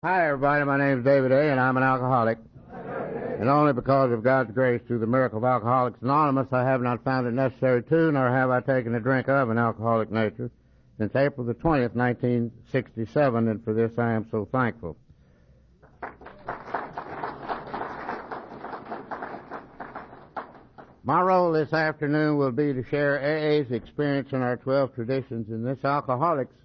Hi, everybody. My name is David A., and I'm an alcoholic. And only because of God's grace through the miracle of Alcoholics Anonymous, I have not found it necessary to, nor have I taken a drink of an alcoholic nature since April the 20th, 1967, and for this I am so thankful. My role this afternoon will be to share AA's experience in our 12 traditions in this alcoholics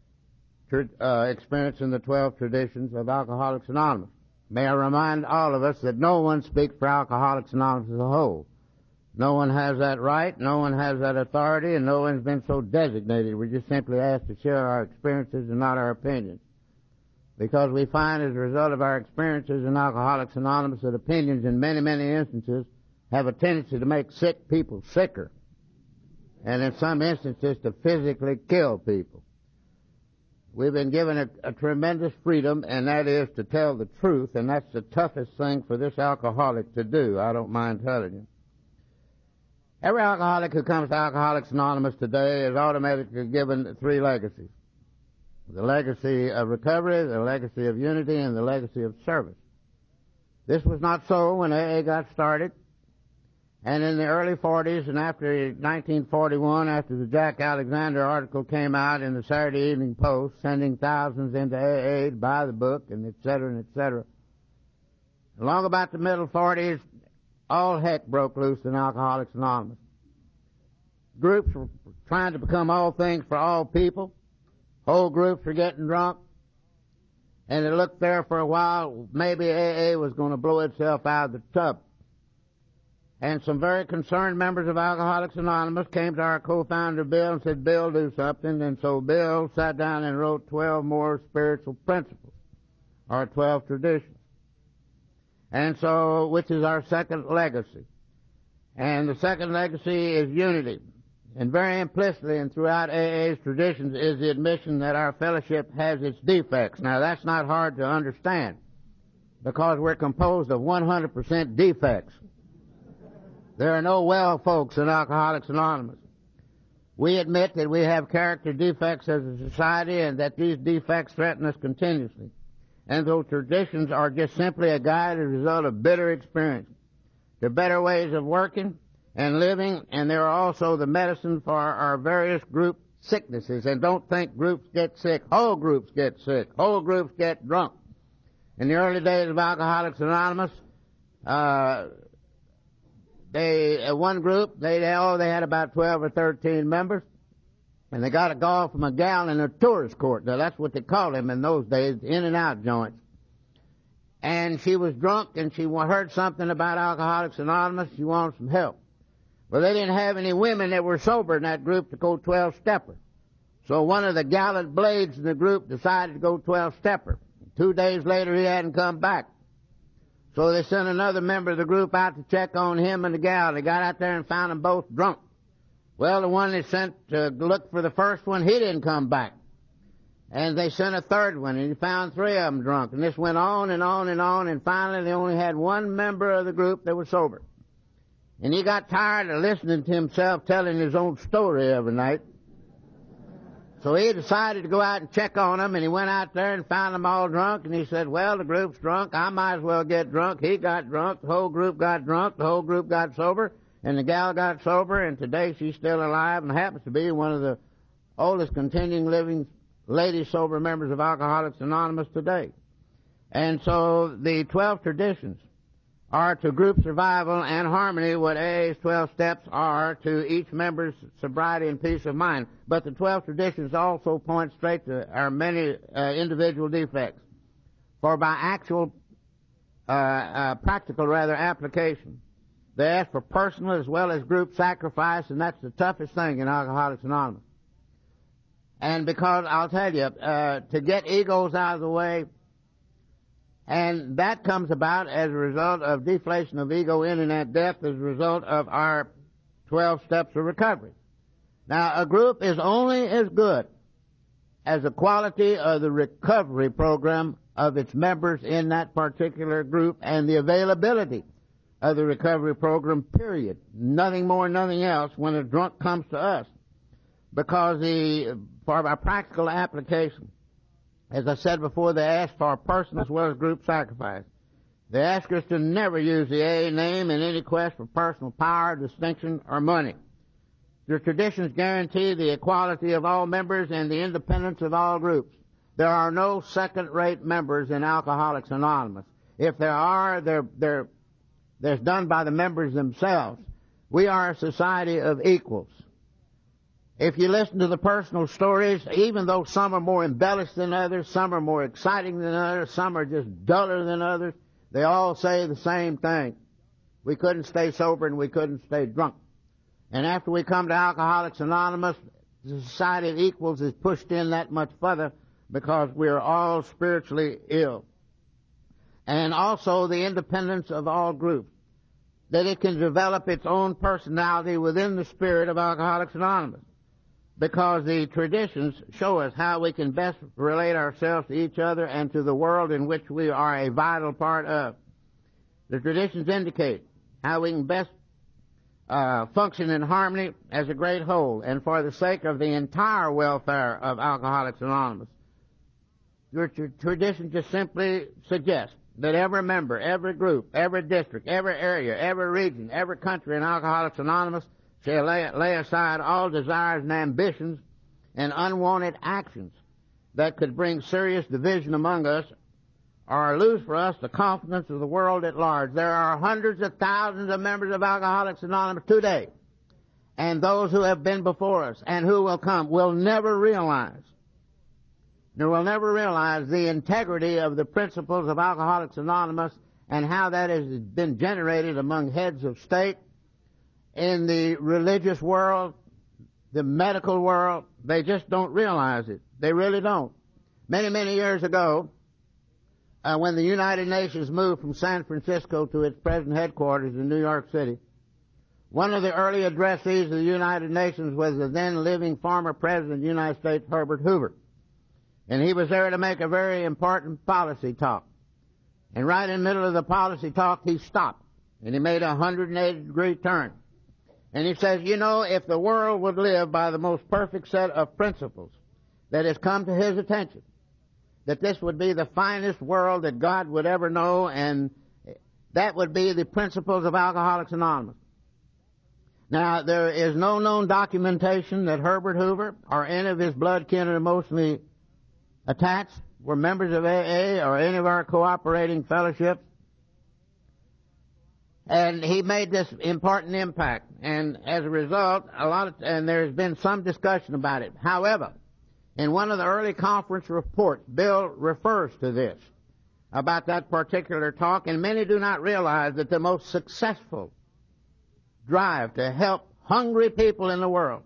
experience in the 12 traditions of Alcoholics Anonymous. May I remind all of us that no one speaks for Alcoholics Anonymous as a whole. No one has that right, no one has that authority, and no one's been so designated. We're just simply asked to share our experiences and not our opinions. Because we find as a result of our experiences in Alcoholics Anonymous that opinions in many, many instances have a tendency to make sick people sicker, and in some instances to physically kill people. We've been given a tremendous freedom, and that is to tell the truth, and that's the toughest thing for this alcoholic to do. I don't mind telling you. Every alcoholic who comes to Alcoholics Anonymous today is automatically given three legacies. The legacy of recovery, the legacy of unity, and the legacy of service. This was not so when AA got started. And in the early 40s and after 1941, after the Jack Alexander article came out in the Saturday Evening Post, sending thousands into AA to buy the book, and et cetera, and et cetera. Along about the middle 40s, all heck broke loose in Alcoholics Anonymous. Groups were trying to become all things for all people. Whole groups were getting drunk. And it looked there for a while, maybe AA was going to blow itself out of the tub. And some very concerned members of Alcoholics Anonymous came to our co-founder Bill and said, Bill, do something. And so Bill sat down and wrote 12 more spiritual principles, or 12 traditions. And so, which is our second legacy. And the second legacy is unity. And very implicitly and throughout AA's traditions is the admission that our fellowship has its defects. Now, that's not hard to understand, because we're composed of 100% defects. There are no well folks in Alcoholics Anonymous. We admit that we have character defects as a society and that these defects threaten us continuously. And those traditions are just simply a guide as a result of bitter experience, to better ways of working and living, and they are also the medicine for our various group sicknesses. And don't think groups get sick. Whole groups get sick. Whole groups get drunk. In the early days of Alcoholics Anonymous, one group, they had about 12 or 13 members, and they got a call from a gal in a tourist court. Now, that's what they called them in those days, in and out joints. And she was drunk, and she heard something about Alcoholics Anonymous. She wanted some help. Well, they didn't have any women that were sober in that group to go 12-stepper. So one of the gallant blades in the group decided to go 12-stepper. 2 days later, he hadn't come back. So they sent another member of the group out to check on him and the gal. They got out there and found them both drunk. Well, the one they sent to look for the first one, he didn't come back. And they sent a third one, and he found 3 of them drunk. And this went on and on and on, and finally they only had one member of the group that was sober. And he got tired of listening to himself telling his own story every night. So he decided to go out and check on them, and he went out there and found them all drunk, and he said, well, the group's drunk, I might as well get drunk. He got drunk, the whole group got drunk, the whole group got sober, and the gal got sober, and today she's still alive and happens to be one of the oldest continuing living lady sober members of Alcoholics Anonymous today. And so the 12 traditions are to group survival and harmony what AA's 12 steps are to each member's sobriety and peace of mind. But the 12 traditions also point straight to our many individual defects. For by actual, practical application, they ask for personal as well as group sacrifice, and that's the toughest thing in Alcoholics Anonymous. And because, I'll tell you, to get egos out of the way, and that comes about as a result of deflation of ego, internet death, as a result of our 12 steps of recovery. Now, a group is only as good as the quality of the recovery program of its members in that particular group and the availability of the recovery program, period. Nothing more, nothing else when a drunk comes to us. Because for our practical application, As I said before, they ask for personal as well as group sacrifice. They ask us to never use the AA name in any quest for personal power, distinction, or money. The traditions guarantee the equality of all members and the independence of all groups. There are no second-rate members in Alcoholics Anonymous. If there are, there's done by the members themselves. We are a society of equals. If you listen to the personal stories, even though some are more embellished than others, some are more exciting than others, some are just duller than others, they all say the same thing. We couldn't stay sober and we couldn't stay drunk. And after we come to Alcoholics Anonymous, the society of equals is pushed in that much further because we're all spiritually ill. And also the independence of all groups, that it can develop its own personality within the spirit of Alcoholics Anonymous, because the traditions show us how we can best relate ourselves to each other and to the world in which we are a vital part of. The traditions indicate how we can best function in harmony as a great whole and for the sake of the entire welfare of Alcoholics Anonymous. Your tradition just simply suggests that every member, every group, every district, every area, every region, every country in Alcoholics Anonymous shall lay aside all desires and ambitions and unwanted actions that could bring serious division among us or lose for us the confidence of the world at large. There are hundreds of thousands of members of Alcoholics Anonymous today, and those who have been before us and who will come will never realize the integrity of the principles of Alcoholics Anonymous and how that has been generated among heads of state, in the religious world, the medical world. They just don't realize it. They really don't. Many, many years ago, when the United Nations moved from San Francisco to its present headquarters in New York City, one of the early addressees of the United Nations was the then living former President of the United States, Herbert Hoover. And he was there to make a very important policy talk. And right in the middle of the policy talk, he stopped. And he made a 180-degree turn. And he says, you know, if the world would live by the most perfect set of principles that has come to his attention, that this would be the finest world that God would ever know, and that would be the principles of Alcoholics Anonymous. Now, there is no known documentation that Herbert Hoover or any of his blood kin and emotionally attached were members of AA or any of our cooperating fellowships. And he made this important impact, and as a result, and there's been some discussion about it. However, in one of the early conference reports, Bill refers to this, about that particular talk, and many do not realize that the most successful drive to help hungry people in the world,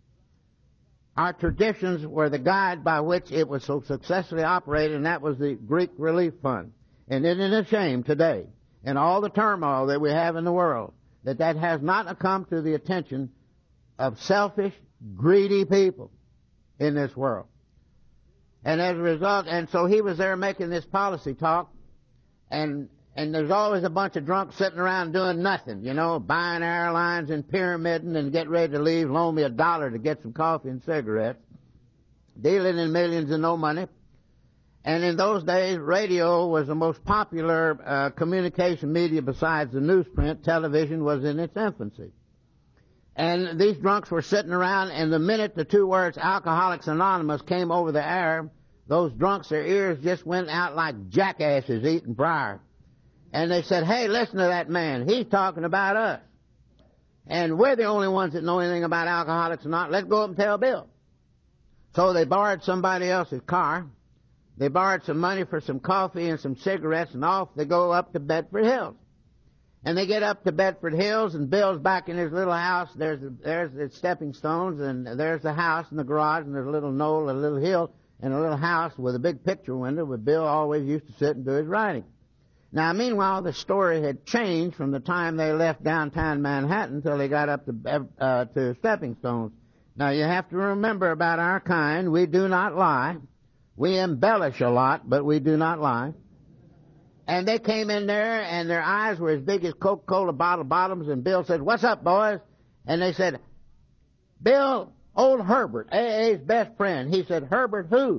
our traditions were the guide by which it was so successfully operated, and that was the Greek Relief Fund. And isn't it a shame today, in all the turmoil that we have in the world, that has not come to the attention of selfish, greedy people in this world. And as a result, and so he was there making this policy talk, and there's always a bunch of drunks sitting around doing nothing, you know, buying airlines and pyramiding and getting ready to leave, loan me $1 to get some coffee and cigarettes, dealing in millions and no money. And in those days, radio was the most popular communication media besides the newsprint. Television was in its infancy. And these drunks were sitting around, and the minute the two words Alcoholics Anonymous came over the air, those drunks, their ears just went out like jackasses eating briar. And they said, hey, listen to that man. He's talking about us. And we're the only ones that know anything about Alcoholics Anonymous. Let's go up and tell Bill. So they borrowed somebody else's car. They borrowed some money for some coffee and some cigarettes, and off they go up to Bedford Hills. And they get up to Bedford Hills, and Bill's back in his little house. There's the stepping stones, and there's the house and the garage, and there's a little knoll, a little hill, and a little house with a big picture window where Bill always used to sit and do his writing. Now, meanwhile, the story had changed from the time they left downtown Manhattan till they got up to Stepping Stones. Now, you have to remember about our kind, we do not lie. We embellish a lot, but we do not lie. And they came in there, and their eyes were as big as Coca-Cola bottle bottoms, and Bill said, what's up, boys? And they said, Bill, old Herbert, AA's best friend. He said, Herbert who?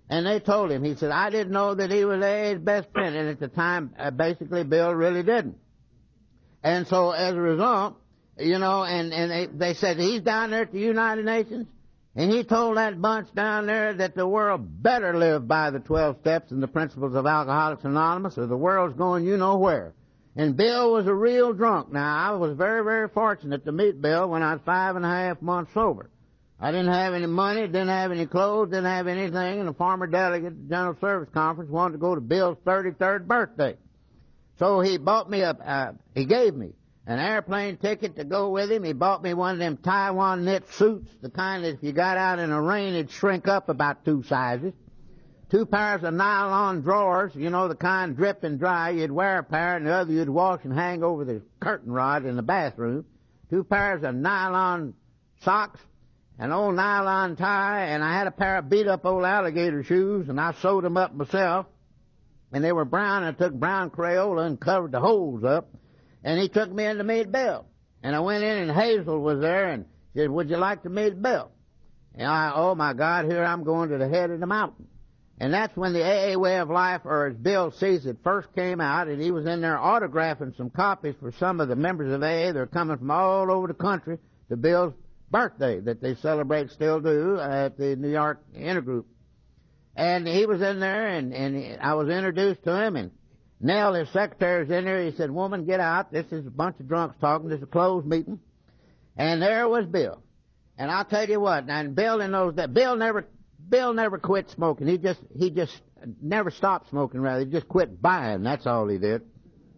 And they told him, he said, I didn't know that he was AA's best friend. And at the time, basically, Bill really didn't. And so as a result, you know, and they said, he's down there at the United Nations, and he told that bunch down there that the world better live by the 12 steps and the principles of Alcoholics Anonymous, or the world's going you know where. And Bill was a real drunk. Now, I was very, very fortunate to meet Bill when I was 5.5 months sober. I didn't have any money, didn't have any clothes, didn't have anything, and a former delegate at the General Service Conference wanted to go to Bill's 33rd birthday. So he bought me he gave me an airplane ticket to go with him. He bought me one of them Taiwan knit suits, the kind that if you got out in the rain, it'd shrink up about 2 sizes. 2 pairs of nylon drawers, you know, the kind drip and dry. You'd wear a pair, and the other you'd wash and hang over the curtain rod in the bathroom. 2 pairs of nylon socks, an old nylon tie, and I had a pair of beat-up old alligator shoes, and I sewed them up myself. And they were brown, and I took brown Crayola and covered the holes up. And he took me in to meet Bill. And I went in, and Hazel was there, and said, would you like to meet Bill? And oh my God, here I'm going to the head of the mountain. And that's when the AA Way of Life, or as Bill sees it, first came out, and he was in there autographing some copies for some of the members of AA. They're coming from all over the country to Bill's birthday that they celebrate, still do, at the New York Intergroup. And he was in there, and I was introduced to him, and Nell, his secretary, was in there. He said, woman, get out. This is a bunch of drunks talking. This is a closed meeting. And there was Bill. And I'll tell you what, and Bill knows that Bill never quit smoking. He just never stopped smoking, rather. He just quit buying. That's all he did.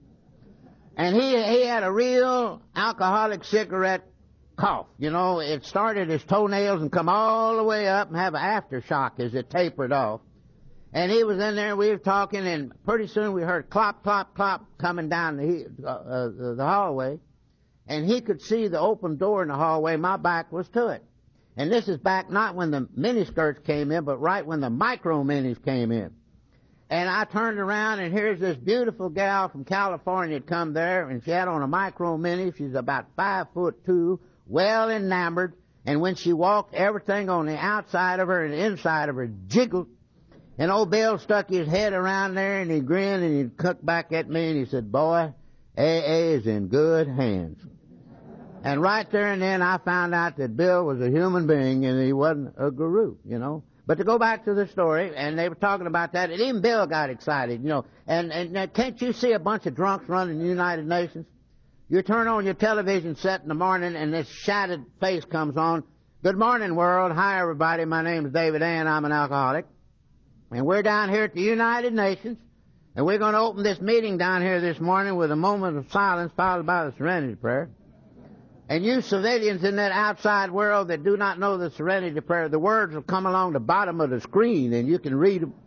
And he had a real alcoholic cigarette cough. You know, it started his toenails and come all the way up and have an aftershock as it tapered off. And he was in there, we were talking, and pretty soon we heard clop, clop, clop coming down the hallway. And he could see the open door in the hallway. My back was to it. And this is back not when the miniskirts came in, but right when the micro minis came in. And I turned around, and here's this beautiful gal from California had come there, and she had on a micro mini. She's about 5'2", well enamored, and when she walked, everything on the outside of her and the inside of her jiggled. And old Bill stuck his head around there, and he grinned, and he looked back at me, and he said, boy, AA is in good hands. And right there and then I found out that Bill was a human being, and he wasn't a guru, you know. But to go back to the story, and they were talking about that, and even Bill got excited, you know. And can't you see a bunch of drunks running the United Nations? You turn on your television set in the morning, and this shattered face comes on. Good morning, world. Hi, everybody. My name is David Ann. I'm an alcoholic. And we're down here at the United Nations, and we're going to open this meeting down here this morning with a moment of silence followed by the Serenity Prayer. And you civilians in that outside world that do not know the Serenity Prayer, the words will come along the bottom of the screen, and you can read them.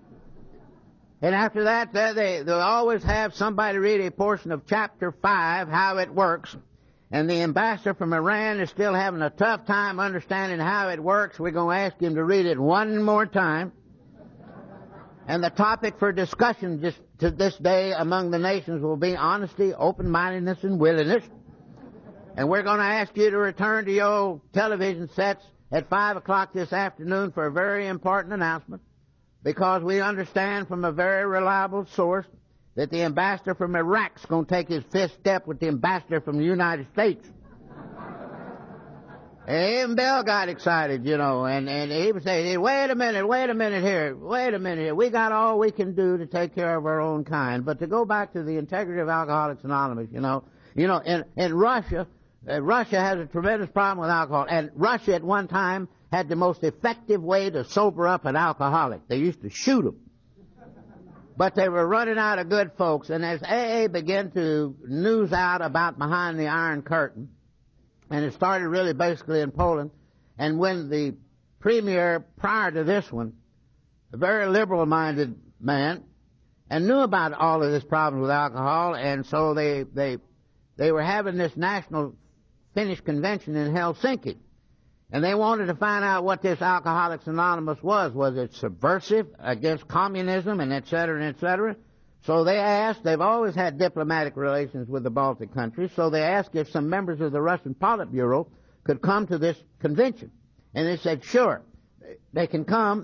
And after that, they'll always have somebody read a portion of Chapter 5, how it works. And the ambassador from Iran is still having a tough time understanding how it works. We're going to ask him to read it one more time. And the topic for discussion to this day among the nations will be honesty, open-mindedness, and willingness. And we're going to ask you to return to your television sets at 5 o'clock this afternoon for a very important announcement, because we understand from a very reliable source that the ambassador from Iraq's going to take his fifth step with the ambassador from the United States. Even Bill got excited, you know, and he would say, wait a minute here. We got all we can do to take care of our own kind. But to go back to the integrity of Alcoholics Anonymous, you know, in Russia, Russia has a tremendous problem with alcohol. And Russia at one time had the most effective way to sober up an alcoholic. They used to shoot them. But they were running out of good folks. And as AA began to news out about behind the Iron Curtain, and it started really basically in Poland. And when the premier, prior to this one, a very liberal-minded man, and knew about all of this problem with alcohol, and so they were having this national Finnish convention in Helsinki. And they wanted to find out what this Alcoholics Anonymous was. Was it subversive against communism and et cetera and et cetera? So they asked, they've always had diplomatic relations with the Baltic countries, so they asked if some members of the Russian Politburo could come to this convention. And they said, sure, they can come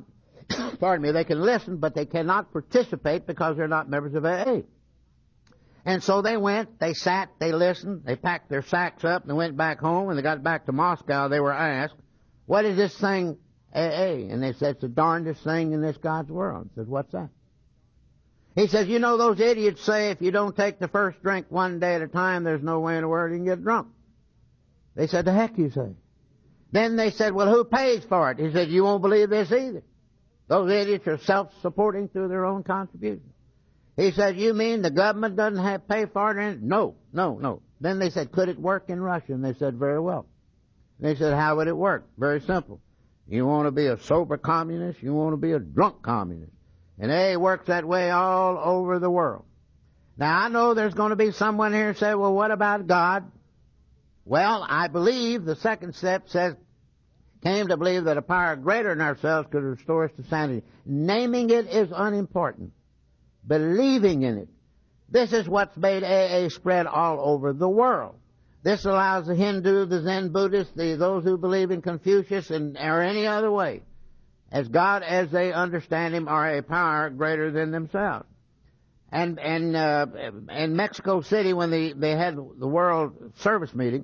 pardon me, they can listen, but they cannot participate because they're not members of AA. And so they went, they sat, they listened, they packed their sacks up, and they went back home. When they got back to Moscow, they were asked, what is this thing, AA? And they said, it's the darndest thing in this God's world. I said, what's that? He says, you know, those idiots say if you don't take the first drink one day at a time, there's no way in the world you can get drunk. They said, the heck you say? Then they said, well, who pays for it? He said, you won't believe this either. Those idiots are self-supporting through their own contributions. He said, you mean the government doesn't pay for it? No. Then they said, could it work in Russia? And they said, very well. They said, how would it work? Very simple. You want to be a sober communist? You want to be a drunk communist? And AA works that way all over the world. Now, I know there's going to be someone here who say, well, what about God? Well, I believe the second step came to believe that a power greater than ourselves could restore us to sanity. Naming it is unimportant. Believing in it. This is what's made AA spread all over the world. This allows the Hindu, the Zen Buddhist, those who believe in Confucius or any other way, as God as they understand Him, are a power greater than themselves. And in Mexico City, when they had the World Service meeting,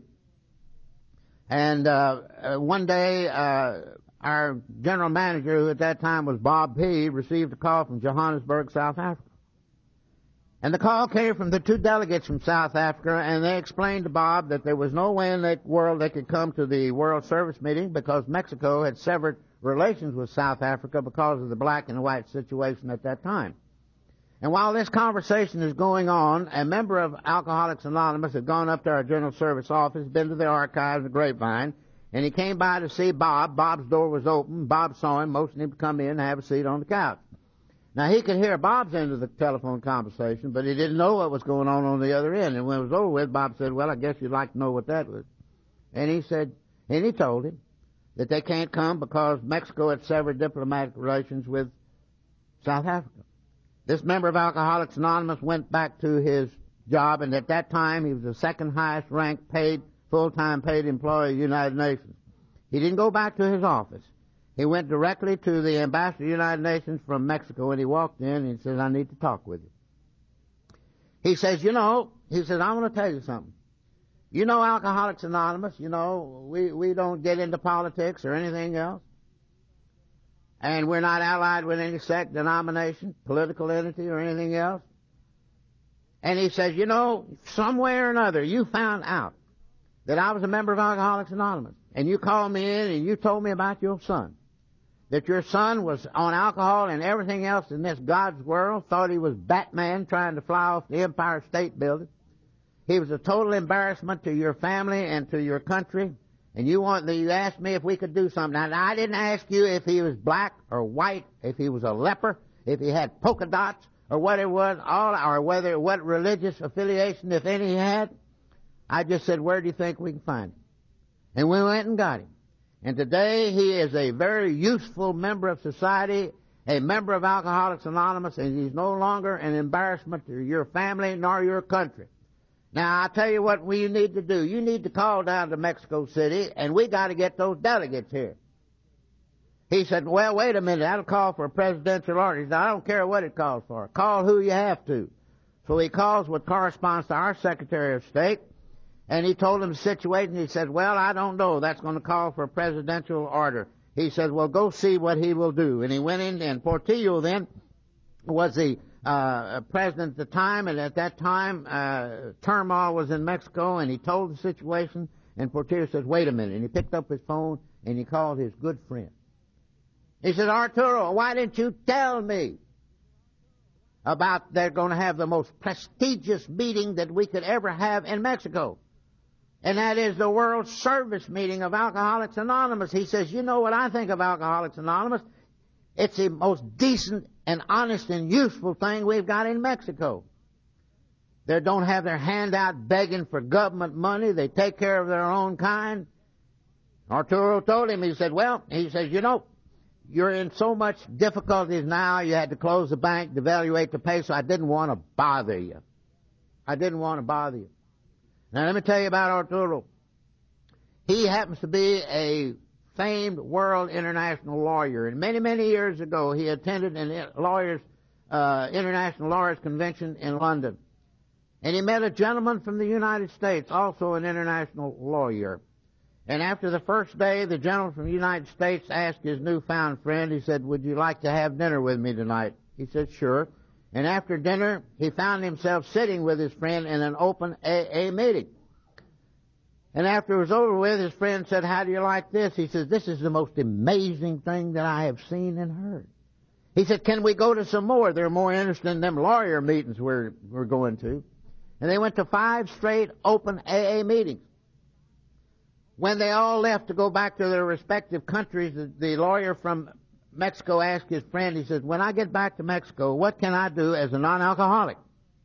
and one day our general manager, who at that time was Bob P., received a call from Johannesburg, South Africa. And the call came from the two delegates from South Africa, and they explained to Bob that there was no way in the world they could come to the World Service meeting because Mexico had severed relations with South Africa because of the black and white situation at that time. And while this conversation is going on, a member of Alcoholics Anonymous had gone up to our General Service office, been to the archives, the Grapevine, and he came by to see Bob. Bob's door was open. Bob saw him, motioned him to come in and have a seat on the couch. Now, he could hear Bob's end of the telephone conversation, but he didn't know what was going on the other end. And when it was over with, Bob said, well, I guess you'd like to know what that was. And he told him that they can't come because Mexico had severed diplomatic relations with South Africa. This member of Alcoholics Anonymous went back to his job, and at that time he was the second highest ranked full-time paid employee of the United Nations. He didn't go back to his office. He went directly to the ambassador of the United Nations from Mexico, and he walked in and he says, I need to talk with you. He says, I want to tell you something. You know Alcoholics Anonymous, we don't get into politics or anything else. And we're not allied with any sect, denomination, political entity, or anything else. And he says, some way or another, you found out that I was a member of Alcoholics Anonymous. And you called me in and you told me about your son. That your son was on alcohol and everything else in this God's world, thought he was Batman trying to fly off the Empire State Building. He was a total embarrassment to your family and to your country. And you asked me if we could do something. Now, I didn't ask you if he was black or white, if he was a leper, if he had polka dots, or what it was, what religious affiliation, if any, he had. I just said, where do you think we can find him? And we went and got him. And today he is a very useful member of society, a member of Alcoholics Anonymous, and he's no longer an embarrassment to your family nor your country. Now, I'll tell you what you need to do. You need to call down to Mexico City, and we got to get those delegates here. He said, well, wait a minute, that'll call for a presidential order. He said, I don't care what it calls for. Call who you have to. So he calls what corresponds to our Secretary of State, and he told him the situation. He said, well, I don't know. That's going to call for a presidential order. He said, well, go see what he will do. And he went in, and Portillo then was the president at the time, and at that time turmoil was in Mexico, and he told the situation, and Portillo says, wait a minute. And he picked up his phone, and he called his good friend. He said, Arturo, why didn't you tell me about they're going to have the most prestigious meeting that we could ever have in Mexico? And that is the World Service meeting of Alcoholics Anonymous. He says, you know what I think of Alcoholics Anonymous? It's the most decent and honest and useful thing we've got in Mexico. They don't have their hand out begging for government money. They take care of their own kind. Arturo told him, he says, you're in so much difficulties now, you had to close the bank, devaluate the peso. I didn't want to bother you. Now, let me tell you about Arturo. He happens to be a famed world international lawyer. And many, many years ago, he attended an international lawyers convention in London. And he met a gentleman from the United States, also an international lawyer. And after the first day, the gentleman from the United States asked his newfound friend, he said, "Would you like to have dinner with me tonight?" He said, "Sure." And after dinner, he found himself sitting with his friend in an open AA meeting. And after it was over with, his friend said, "How do you like this?" He says, "This is the most amazing thing that I have seen and heard." He said, "Can we go to some more? They're more interesting than them lawyer meetings we're going to." And they went to 5 straight open AA meetings. When they all left to go back to their respective countries, the lawyer from Mexico asked his friend, he said, "When I get back to Mexico, what can I do as a non-alcoholic?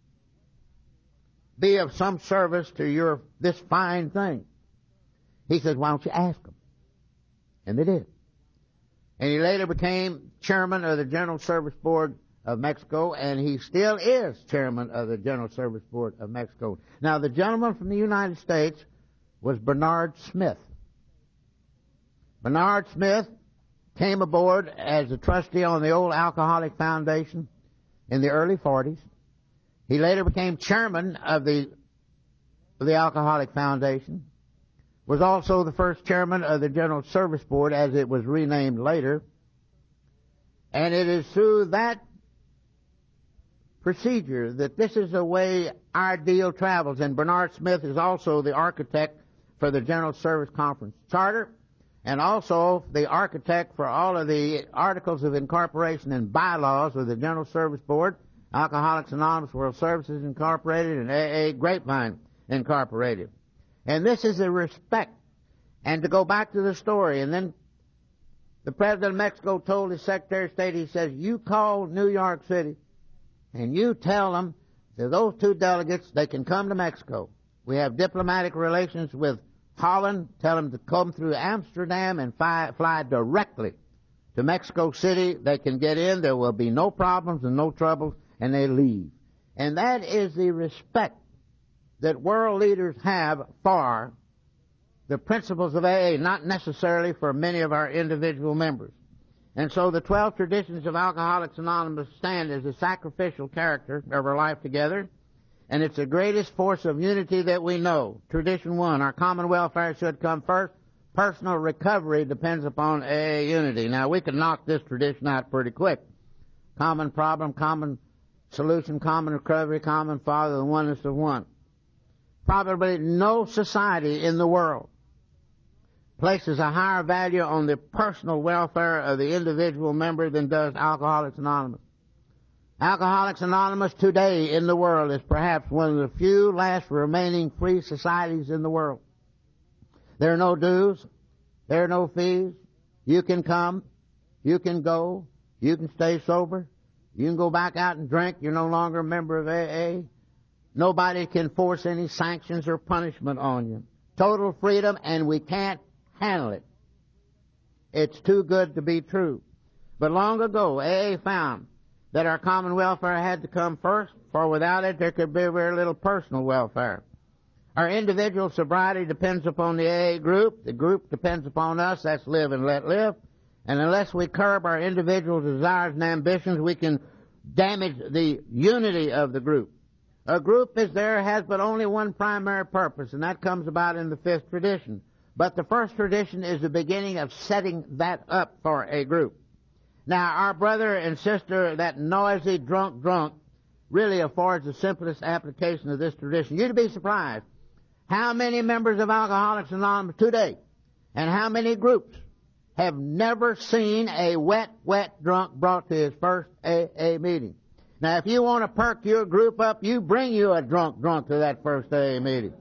Be of some service to this fine thing." He said, "Why don't you ask them?" And they did. And he later became chairman of the General Service Board of Mexico, and he still is chairman of the General Service Board of Mexico. Now, the gentleman from the United States was Bernard Smith. Bernard Smith came aboard as a trustee on the old Alcoholic Foundation in the early 40s. He later became chairman of the Alcoholic Foundation, was also the first chairman of the General Service Board as it was renamed later. And it is through that procedure that this is the way our deal travels. And Bernard Smith is also the architect for the General Service Conference Charter, and also the architect for all of the articles of incorporation and bylaws of the General Service Board, Alcoholics Anonymous World Services Incorporated, and AA Grapevine Incorporated. And this is a respect. And to go back to the story, and then the President of Mexico told his Secretary of State, he says, "You call New York City, and you tell them that those 2 delegates, they can come to Mexico. We have diplomatic relations with Holland. Tell them to come through Amsterdam and fly directly to Mexico City. They can get in. There will be no problems and no troubles, and they leave." And that is the respect that world leaders have for the principles of AA, not necessarily for many of our individual members. And so the 12 traditions of Alcoholics Anonymous stand as a sacrificial character of our life together, and it's the greatest force of unity that we know. Tradition 1, our common welfare should come first. Personal recovery depends upon AA unity. Now, we can knock this tradition out pretty quick. Common problem, common solution, common recovery, common Father, the oneness of one. Probably no society in the world places a higher value on the personal welfare of the individual member than does Alcoholics Anonymous. Alcoholics Anonymous today in the world is perhaps one of the few last remaining free societies in the world. There are no dues. There are no fees. You can come. You can go. You can stay sober. You can go back out and drink. You're no longer a member of AA. Nobody can force any sanctions or punishment on you. Total freedom, and we can't handle it. It's too good to be true. But long ago, AA found that our common welfare had to come first, for without it there could be very little personal welfare. Our individual sobriety depends upon the AA group. The group depends upon us. That's live and let live. And unless we curb our individual desires and ambitions, we can damage the unity of the group. A group has but only one primary purpose, and that comes about in the 5th tradition. But the 1st tradition is the beginning of setting that up for a group. Now, our brother and sister, that noisy drunk, really affords the simplest application of this tradition. You'd be surprised how many members of Alcoholics Anonymous today and how many groups have never seen a wet drunk brought to his first AA meeting. Now, if you want to perk your group up, you bring you a drunk to that first AA meeting.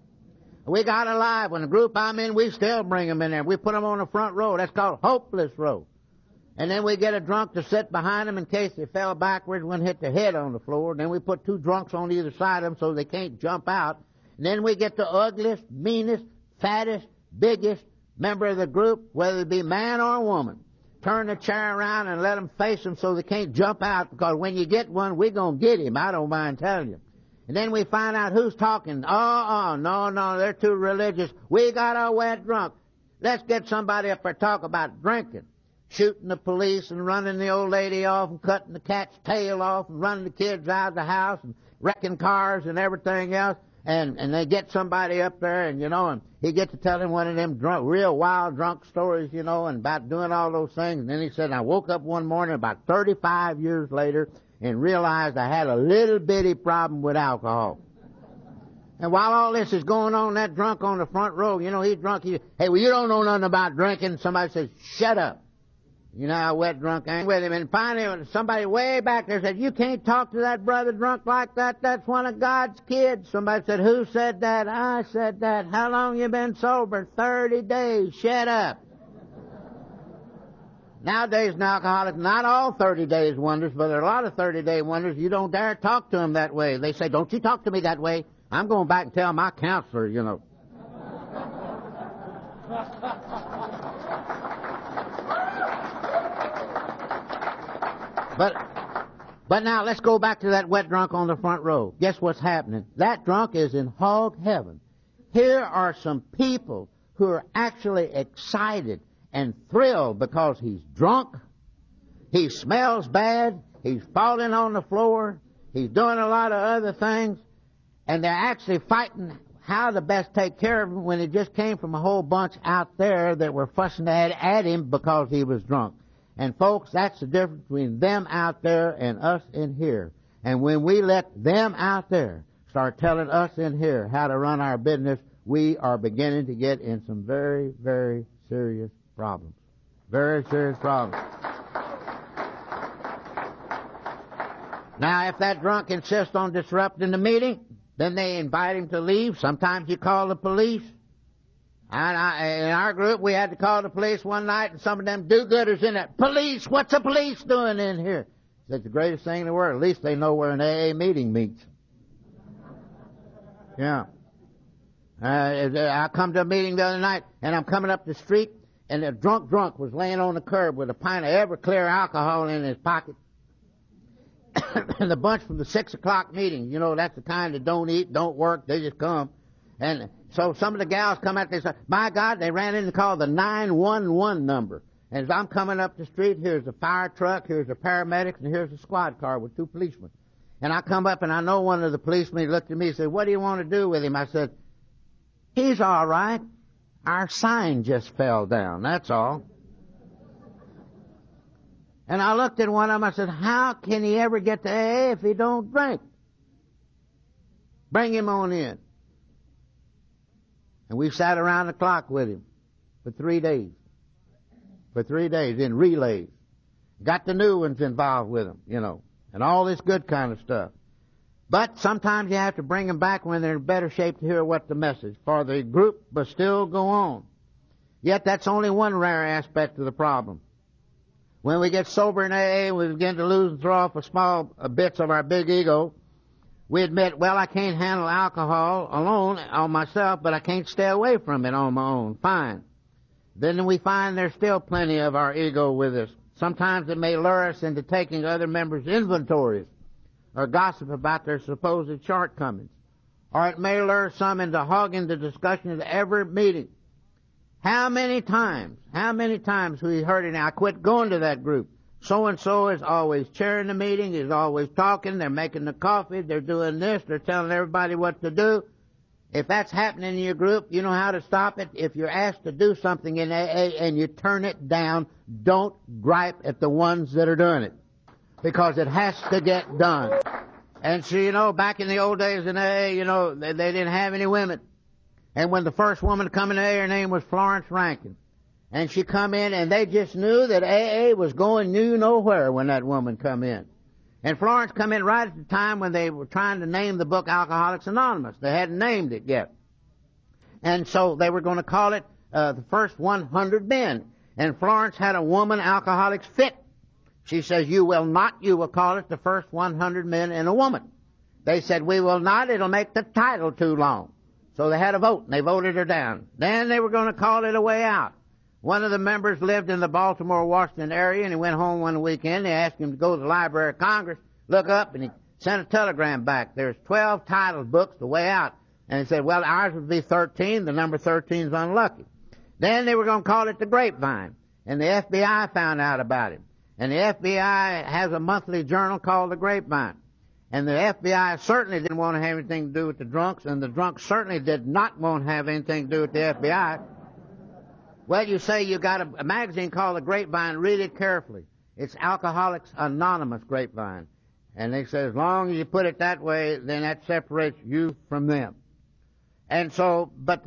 We got alive. When the group I'm in, we still bring them in there. We put them on the front row. That's called hopeless row. And then we get a drunk to sit behind them in case they fell backwards and hit their head on the floor. Then we put 2 drunks on either side of them so they can't jump out. And then we get the ugliest, meanest, fattest, biggest member of the group, whether it be man or woman. Turn the chair around and let them face them so they can't jump out, because when you get one, we're going to get him. I don't mind telling you. And then we find out who's talking. No, they're too religious. We got a wet drunk. Let's get somebody up there to talk about drinking, shooting the police and running the old lady off and cutting the cat's tail off and running the kids out of the house and wrecking cars and everything else. And they get somebody up there and, and he gets to telling one of them real wild drunk stories, and about doing all those things. And then he said, I woke up one morning about 35 years later and realized I had a little bitty problem with alcohol. And while all this is going on, that drunk on the front row, he's drunk. Hey, well, you don't know nothing about drinking. Somebody says, shut up. You know how wet drunk I am with him. And finally, somebody way back there said, you can't talk to that brother drunk like that. That's one of God's kids. Somebody said, who said that? I said that. How long you been sober? 30 days. Shut up. Nowadays, an alcoholic, not all 30 days wonders, but there are a lot of 30-day wonders. You don't dare talk to them that way. They say, don't you talk to me that way. I'm going back and tell my counselor, But now let's go back to that wet drunk on the front row. Guess what's happening? That drunk is in hog heaven. Here are some people who are actually excited and thrilled because he's drunk. He smells bad. He's falling on the floor. He's doing a lot of other things. And they're actually fighting how to best take care of him when it just came from a whole bunch out there that were fussing at him because he was drunk. And folks, that's the difference between them out there and us in here. And when we let them out there start telling us in here how to run our business, we are beginning to get in some very, very serious problems. Very serious problems. Now, if that drunk insists on disrupting the meeting, then they invite him to leave. Sometimes you call the police. And in our group, we had to call the police one night, and some of them do-gooders in there. Police! What's the police doing in here? That's the greatest thing in the world. At least they know where an AA meeting meets. Yeah. I come to a meeting the other night, and I'm coming up the street, and a drunk was laying on the curb with a pint of Everclear alcohol in his pocket. And the bunch from the 6 o'clock meeting, that's the kind that don't eat, don't work, they just come. And so some of the gals come out, they say, my God, they ran in and called the 911 number. And as I'm coming up the street, here's a fire truck, here's the paramedics, and here's a squad car with 2 policemen. And I come up, and I know one of the policemen looked at me and said, what do you want to do with him? I said, he's all right. Our sign just fell down, that's all. And I looked at one of them, I said, how can he ever get to AA if he don't drink? Bring him on in. And we sat around the clock with him for 3 days. For 3 days in relays. Got the new ones involved with him, and all this good kind of stuff. But sometimes you have to bring them back when they're in better shape to hear what the message. For the group must still go on. Yet that's only one rare aspect of the problem. When we get sober in AA, we begin to lose and throw off small bits of our big ego. We admit, well, I can't handle alcohol alone on myself, but I can't stay away from it on my own. Fine. Then we find there's still plenty of our ego with us. Sometimes it may lure us into taking other members' inventories or gossip about their supposed shortcomings. Or it may lure some into hogging the discussion at every meeting. How many times we heard it, I quit going to that group. So-and-so is always chairing the meeting, is always talking, they're making the coffee, they're doing this, they're telling everybody what to do. If that's happening in your group, you know how to stop it. If you're asked to do something in AA and you turn it down, don't gripe at the ones that are doing it. Because it has to get done. And so, back in the old days in AA, they didn't have any women. And when the first woman to come in AA, her name was Florence Rankin. And she come in, and they just knew that AA was going nowhere when that woman come in. And Florence come in right at the time when they were trying to name the book Alcoholics Anonymous. They hadn't named it yet. And so they were going to call it the first 100 men. And Florence had a woman alcoholics fit. She says, you will call it the first 100 men and a woman. They said, we will not, it'll make the title too long. So they had a vote, and they voted her down. Then they were going to call it A Way Out. One of the members lived in the Baltimore, Washington area, and he went home one weekend. They asked him to go to the Library of Congress, look up, and he sent a telegram back. There's 12 titled books, The Way Out. And he said, well, ours would be 13. The number 13 is unlucky. Then they were going to call it the Grapevine. And the FBI found out about it. And the FBI has a monthly journal called the Grapevine. And the FBI certainly didn't want to have anything to do with the drunks, and the drunks certainly did not want to have anything to do with the FBI. Well, you say you got a magazine called the Grapevine. Read it carefully. It's Alcoholics Anonymous Grapevine. And they say as long as you put it that way, then that separates you from them. And so, but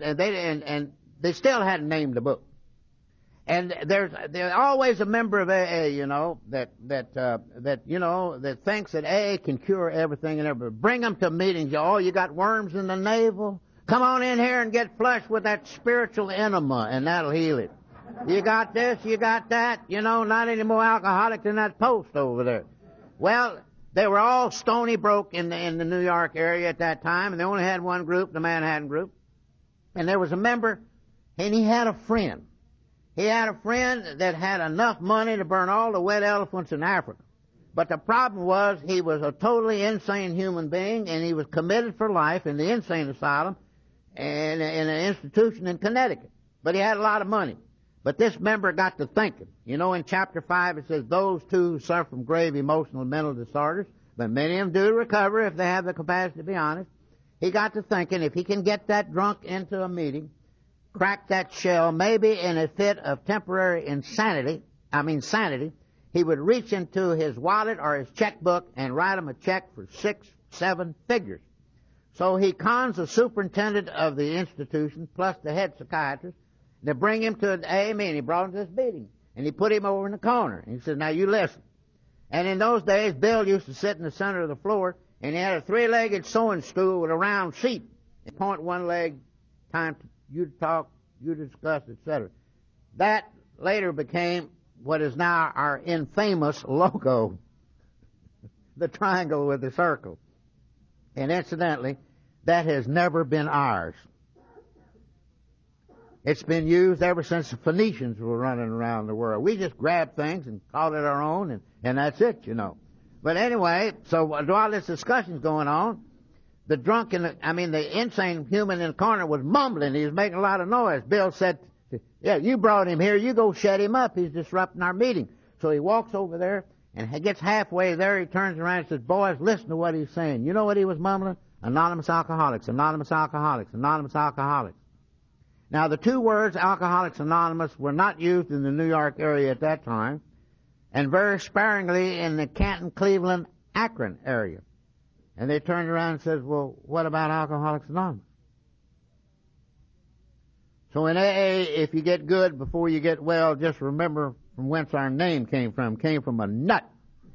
they still hadn't named the book. And there's always a member of AA, you know, that thinks that AA can cure everything and everything. Bring them to meetings. Oh, you got worms in the navel? Come on in here and get flushed with that spiritual enema, and that'll heal it. You got this, you got that, you know, not any more alcoholic than that post over there. Well, they were all stony broke in the New York area at that time, and they only had one group, the Manhattan group. And there was a member, and he had a friend. He had a friend that had enough money to burn all the wet elephants in Africa. But the problem was he was a totally insane human being, and he was committed for life in the insane asylum and in an institution in Connecticut. But he had a lot of money. But this member got to thinking. You know, in chapter 5 it says, those two suffer from grave emotional and mental disorders, but many of them do recover if they have the capacity to be honest. He got to thinking, if he can get that drunk into a meeting, crack that shell, maybe in a fit of temporary sanity, he would reach into his wallet or his checkbook and write him a check for 6-7 figures. So he cons the superintendent of the institution plus the head psychiatrist to bring him to an AA meeting. He brought him to this meeting, and he put him over in the corner. And he said, now you listen. And in those days, Bill used to sit in the center of the floor, and he had a 3-legged sewing stool with a round seat. And point one leg, time to you talk, you discuss, etc. That later became what is now our infamous logo, the triangle with the circle. And incidentally, that has never been ours. It's been used ever since the Phoenicians were running around the world. We just grabbed things and called it our own, and that's it, you know. But anyway, so while this discussion's going on, the drunk the insane human in the corner was mumbling. He was making a lot of noise. Bill said, yeah, you brought him here. You go shut him up. He's disrupting our meeting. So he walks over there, and he gets halfway there. He turns around and says, boys, listen to what he's saying. You know what he was mumbling? Anonymous Alcoholics, Anonymous Alcoholics, Anonymous Alcoholics. Now, the two words Alcoholics Anonymous were not used in the New York area at that time, and very sparingly in the Canton, Cleveland, Akron area. And they turned around and said, well, what about Alcoholics Anonymous? So in AA, if you get good before you get well, just remember from whence our name came from. It came from a nut.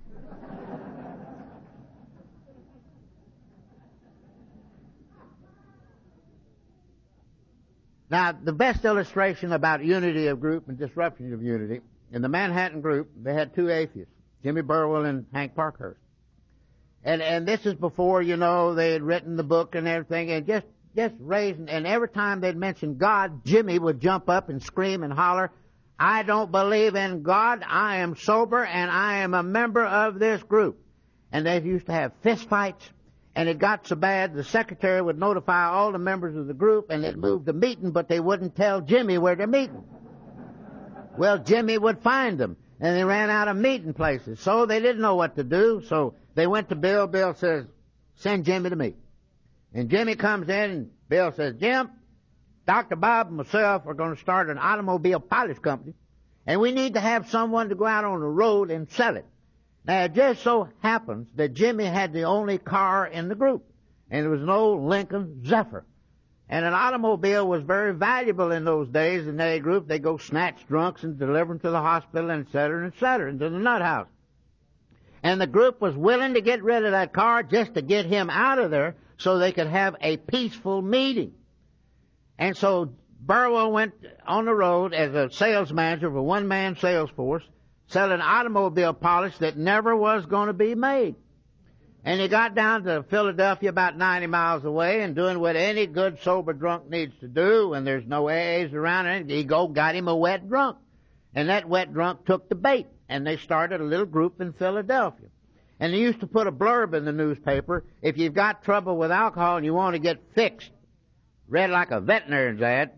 Now, the best illustration about unity of group and disruption of unity, in the Manhattan group, they had two atheists, Jimmy Burwell and Hank Parkhurst. And this is before, you know, they had written the book and everything, and just raising, and every time they'd mention God, Jimmy would jump up and scream and holler, I don't believe in God, I am sober, and I am a member of this group. And they used to have fist fights, and it got so bad the secretary would notify all the members of the group, and they'd move the meeting, but they wouldn't tell Jimmy where they're meeting. Well, Jimmy would find them, and they ran out of meeting places, so they didn't know what to do, so they went to Bill. Bill says, send Jimmy to me. And Jimmy comes in, and Bill says, Jim, Dr. Bob and myself are going to start an automobile polish company, and we need to have someone to go out on the road and sell it. Now, it just so happens that Jimmy had the only car in the group, and it was an old Lincoln Zephyr. And an automobile was very valuable in those days in the group. They go snatch drunks and deliver them to the hospital, and et cetera, and to the nut house. And the group was willing to get rid of that car just to get him out of there so they could have a peaceful meeting. And so Burwell went on the road as a sales manager of a one-man sales force, selling automobile polish that never was going to be made. And he got down to Philadelphia, about 90 miles away, and doing what any good sober drunk needs to do when there's no AAs around, and he got him a wet drunk. And that wet drunk took the bait, and they started a little group in Philadelphia. And they used to put a blurb in the newspaper, if you've got trouble with alcohol and you want to get fixed, read like a veterinarian's ad,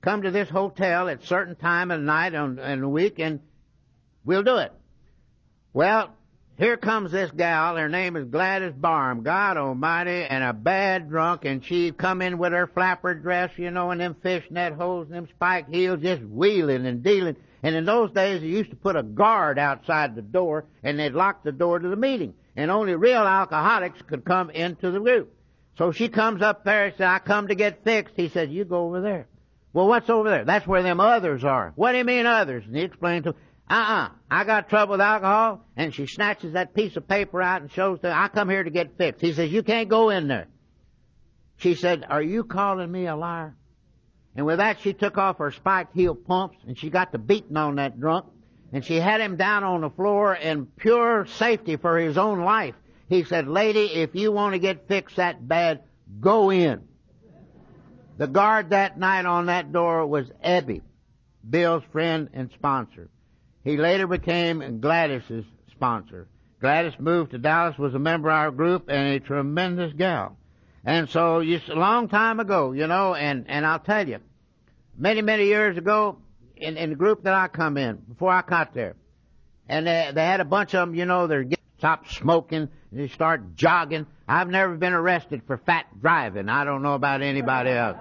come to this hotel at a certain time of the night and the week, and we'll do it. Well, here comes this gal. Her name is Gladys Barham, God almighty, and a bad drunk, and she'd come in with her flapper dress, you know, and them fishnet hose and them spiked heels, just wheeling and dealing. And in those days, they used to put a guard outside the door, and they'd lock the door to the meeting. And only real alcoholics could come into the group. So she comes up there and says, I come to get fixed. He says, you go over there. Well, what's over there? That's where them others are. What do you mean others? And he explained to her, I got trouble with alcohol. And she snatches that piece of paper out and shows them, I come here to get fixed. He says, you can't go in there. She said, are you calling me a liar? And with that, she took off her spiked heel pumps, and she got to beating on that drunk, and she had him down on the floor in pure safety for his own life. He said, lady, if you want to get fixed that bad, go in. The guard that night on that door was Ebby, Bill's friend and sponsor. He later became Gladys's sponsor. Gladys moved to Dallas, was a member of our group, and a tremendous gal. And so, a long time ago, you know, and I'll tell you, many, many years ago, in the group that I come in, before I got there, and they had a bunch of them, you know, they're stop smoking, and they start jogging. I've never been arrested for fat driving. I don't know about anybody else.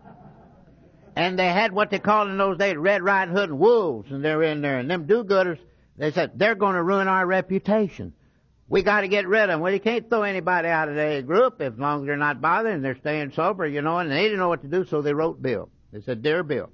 And they had what they called in those days Red Riding Hood and wolves, and they're in there. And them do-gooders, they said, they're going to ruin our reputation. We got to get rid of them. Well, you can't throw anybody out of the group as long as they're not bothering, they're staying sober, you know, and they didn't know what to do, so they wrote Bill. They said, Dear Bill.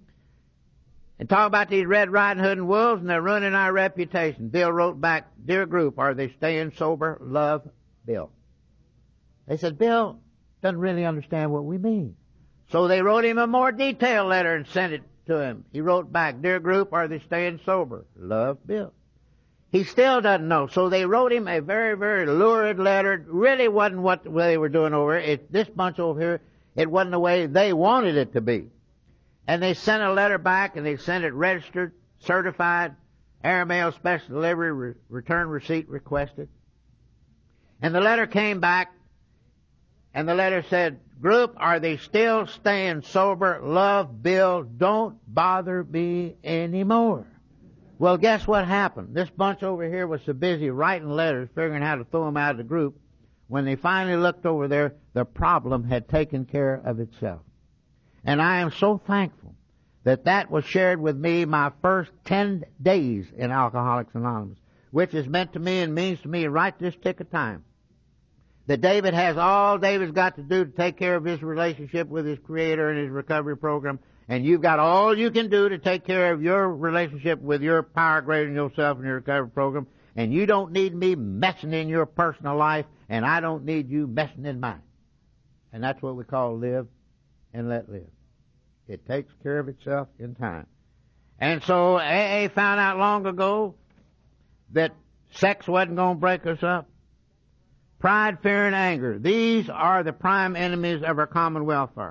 And talk about these Red Riding Hood and wolves, and they're ruining our reputation. Bill wrote back, Dear group, are they staying sober? Love, Bill. They said, Bill doesn't really understand what we mean. So they wrote him a more detailed letter and sent it to him. He wrote back, Dear group, are they staying sober? Love, Bill. He still doesn't know. So they wrote him a very, very lurid letter. Really wasn't what they were doing over here. This bunch over here, it wasn't the way they wanted it to be. And they sent a letter back, and they sent it registered, certified, airmail special delivery, return receipt requested. And the letter came back, and the letter said, Group, are they still staying sober? Love, Bill. Don't bother me anymore. Well, guess what happened? This bunch over here was so busy writing letters, figuring how to throw them out of the group. When they finally looked over there, the problem had taken care of itself. And I am so thankful that that was shared with me my first 10 days in Alcoholics Anonymous, which is meant to me and means to me right this tick of time. That David has all David's got to do to take care of his relationship with his Creator and his recovery program. And you've got all you can do to take care of your relationship with your power greater than yourself and your recovery program. And you don't need me messing in your personal life, and I don't need you messing in mine. And that's what we call live and let live. It takes care of itself in time. And so AA found out long ago that sex wasn't going to break us up. Pride, fear, and anger. These are the prime enemies of our common welfare.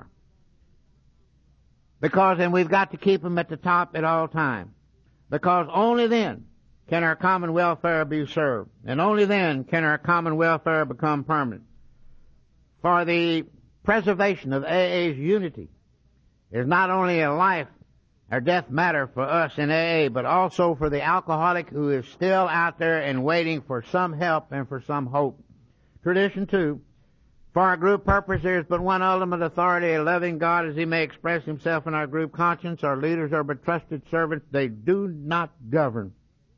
And we've got to keep them at the top at all times. Because only then can our common welfare be served. And only then can our common welfare become permanent. For the preservation of AA's unity is not only a life or death matter for us in AA, but also for the alcoholic who is still out there and waiting for some help and for some hope. Tradition 2. For our group purpose, there is but one ultimate authority, a loving God as He may express Himself in our group conscience. Our leaders are but trusted servants. They do not govern.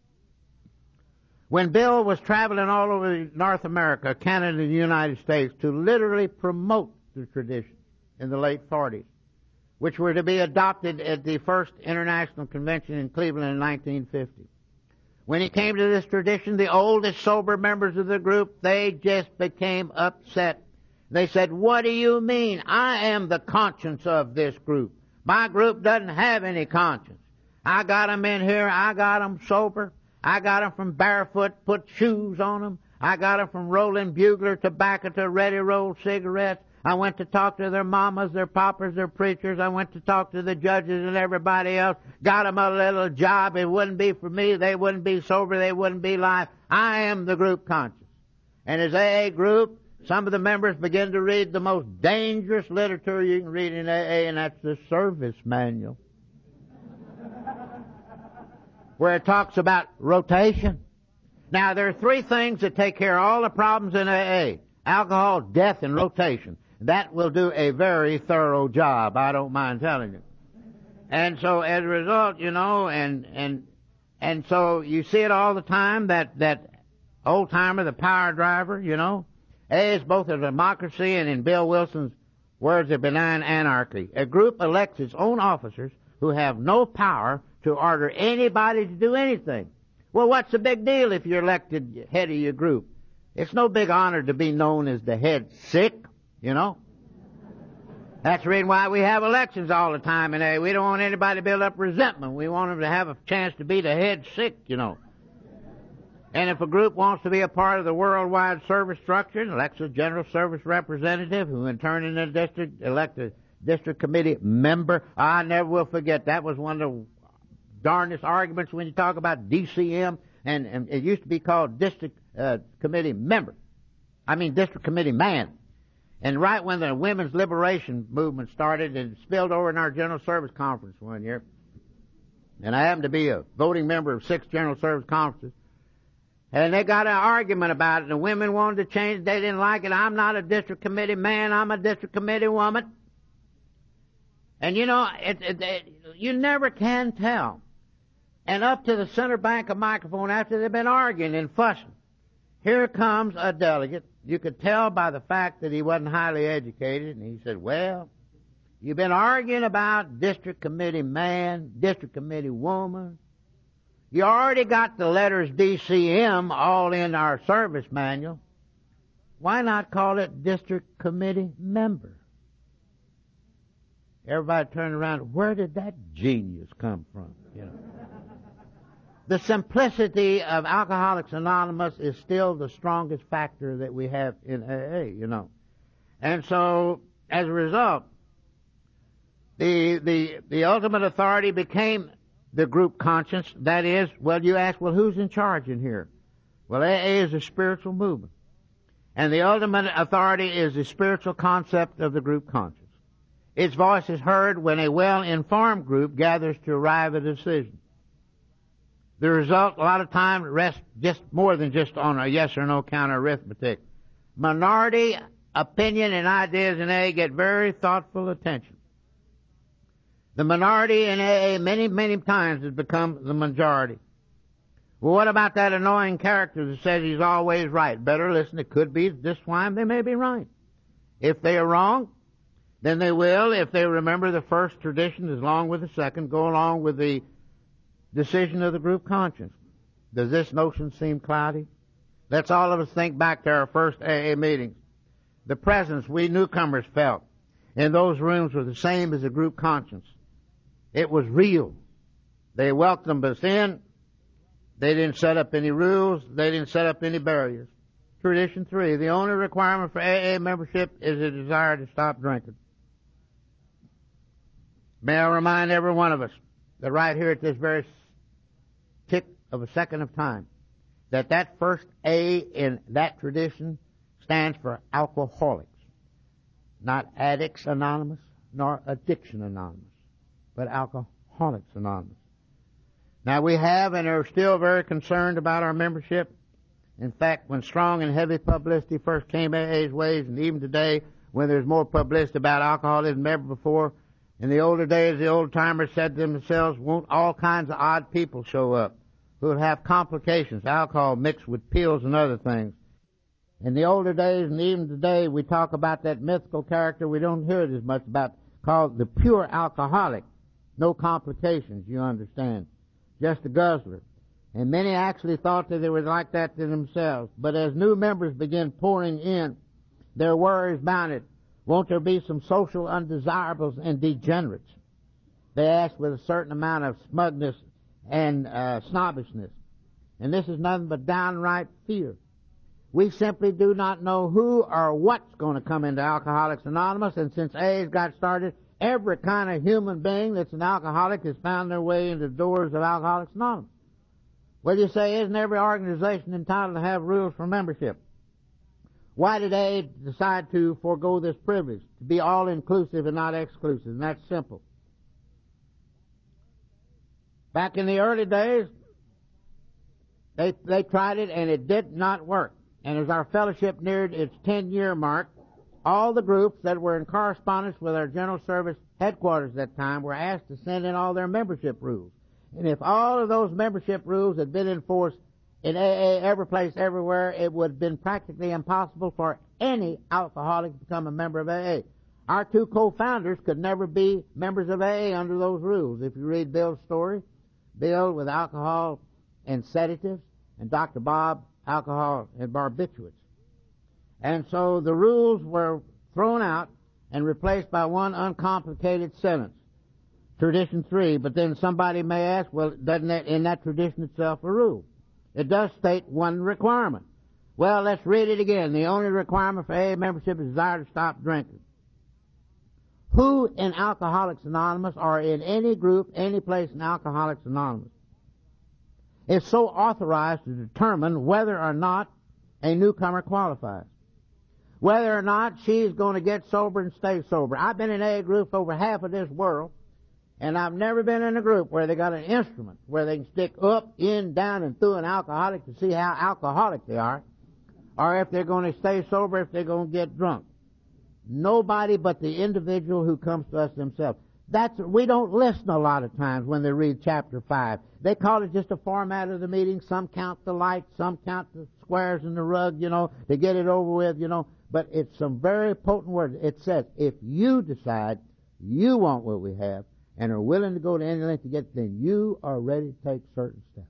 When Bill was traveling all over North America, Canada, and the United States to literally promote the tradition in the late 40s, which were to be adopted at the first International Convention in Cleveland in 1950. When he came to this tradition, the oldest sober members of the group, they just became upset. They said, what do you mean? I am the conscience of this group. My group doesn't have any conscience. I got them in here. I got them sober. I got them from barefoot, put shoes on them. I got them from rolling bugler tobacco to ready-rolled cigarettes. I went to talk to their mamas, their papas, their preachers. I went to talk to the judges and everybody else. Got them a little job. It wouldn't be for me. They wouldn't be sober. They wouldn't be live. I am the group conscience. And as AA group, some of the members begin to read the most dangerous literature you can read in AA, and that's the service manual, where it talks about rotation. Now, there are three things that take care of all the problems in AA: alcohol, death, and rotation. That will do a very thorough job, I don't mind telling you. And so, as a result, you know, and so you see it all the time, that old-timer, the power driver, you know. AA is both a democracy and, in Bill Wilson's words, a benign anarchy. A group elects its own officers who have no power to order anybody to do anything. Well, what's the big deal if you're elected head of your group? It's no big honor to be known as the head sick, you know. That's the reason why we have elections all the time in AA. We don't want anybody to build up resentment. We want them to have a chance to be the head sick, you know. And if a group wants to be a part of the worldwide service structure, it elects a general service representative, who in turn in the district elect a district committee member. I never will forget, that was one of the darndest arguments when you talk about DCM, and it used to be called district committee member. I mean district committee man. And right when the women's liberation movement started, it spilled over in our general service conference one year. And I happened to be a voting member of 6 general service conferences. And they got an argument about it, and the women wanted to change. They didn't like it. I'm not a district committee man. I'm a district committee woman. And you know, you never can tell. And up to the center bank of microphone, after they've been arguing and fussing, here comes a delegate. You could tell by the fact that he wasn't highly educated, and he said, well, you've been arguing about district committee man, district committee woman. You already got the letters DCM all in our service manual. Why not call it district committee member? Everybody turned around. Where did that genius come from? You know. The simplicity of Alcoholics Anonymous is still the strongest factor that we have in AA, you know. And so, as a result, the ultimate authority became the group conscience. That is, well, you ask, well, who's in charge in here? Well, AA is a spiritual movement. And the ultimate authority is the spiritual concept of the group conscience. Its voice is heard when a well-informed group gathers to arrive at a decision. The result, a lot of times, rests just more than just on a yes or no counter arithmetic. Minority opinion and ideas in AA get very thoughtful attention. The minority in AA many, many times has become the majority. Well, what about that annoying character that says he's always right? Better listen, it could be this time they may be right. If they are wrong, then they will, if they remember the first tradition along with the second, go along with the decision of the group conscience. Does this notion seem cloudy? Let's all of us think back to our first AA meetings. The presence we newcomers felt in those rooms was the same as the group conscience. It was real. They welcomed us in. They didn't set up any rules. They didn't set up any barriers. Tradition 3, the only requirement for AA membership is a desire to stop drinking. May I remind every one of us that right here at this very tick of a second of time, that first A in that tradition stands for alcoholics. Not Addicts Anonymous, nor Addiction Anonymous, but Alcoholics Anonymous. Now we have and are still very concerned about our membership. In fact, when strong and heavy publicity first came AA's ways, and even today, when there's more publicity about alcoholism than ever before, in the older days, the old-timers said to themselves, won't all kinds of odd people show up who would have complications, alcohol mixed with pills and other things. In the older days, and even today, we talk about that mythical character we don't hear it as much about, called the pure alcoholic. No complications, you understand. Just a guzzler. And many actually thought that they were like that to themselves. But as new members began pouring in, their worries mounted. Won't there be some social undesirables and degenerates? They asked with a certain amount of smugness and snobbishness. And this is nothing but downright fear. We simply do not know who or what's going to come into Alcoholics Anonymous, and since AA's got started, every kind of human being that's an alcoholic has found their way into the doors of Alcoholics Anonymous. Well, you say, isn't every organization entitled to have rules for membership? Why did AA decide to forego this privilege, to be all-inclusive and not exclusive? And that's simple. Back in the early days, they tried it and it did not work. And as our fellowship neared its 10-year mark, all the groups that were in correspondence with our General Service headquarters at that time were asked to send in all their membership rules. And if all of those membership rules had been enforced in AA every place, everywhere, it would have been practically impossible for any alcoholic to become a member of AA. Our two co-founders could never be members of AA under those rules. If you read Bill's story, Bill with alcohol and sedatives, and Dr. Bob, alcohol and barbiturates. And so the rules were thrown out and replaced by one uncomplicated sentence. Tradition 3, but then somebody may ask, well, doesn't that, in that tradition itself, a rule? It does state one requirement. Well, let's read it again. The only requirement for AA membership is desire to stop drinking. Who in Alcoholics Anonymous or in any group, any place in Alcoholics Anonymous is so authorized to determine whether or not a newcomer qualifies? Whether or not she's going to get sober and stay sober. I've been in AA groups over half of this world, and I've never been in a group where they got an instrument where they can stick up, in, down, and through an alcoholic to see how alcoholic they are, or if they're going to stay sober, if they're going to get drunk. Nobody but the individual who comes to us themselves. We don't listen a lot of times when they read chapter 5. They call it just a format of the meeting. Some count the lights, some count the squares in the rug, to get it over with, But it's some very potent words. It says, if you decide you want what we have and are willing to go to any length to get it, then you are ready to take certain steps.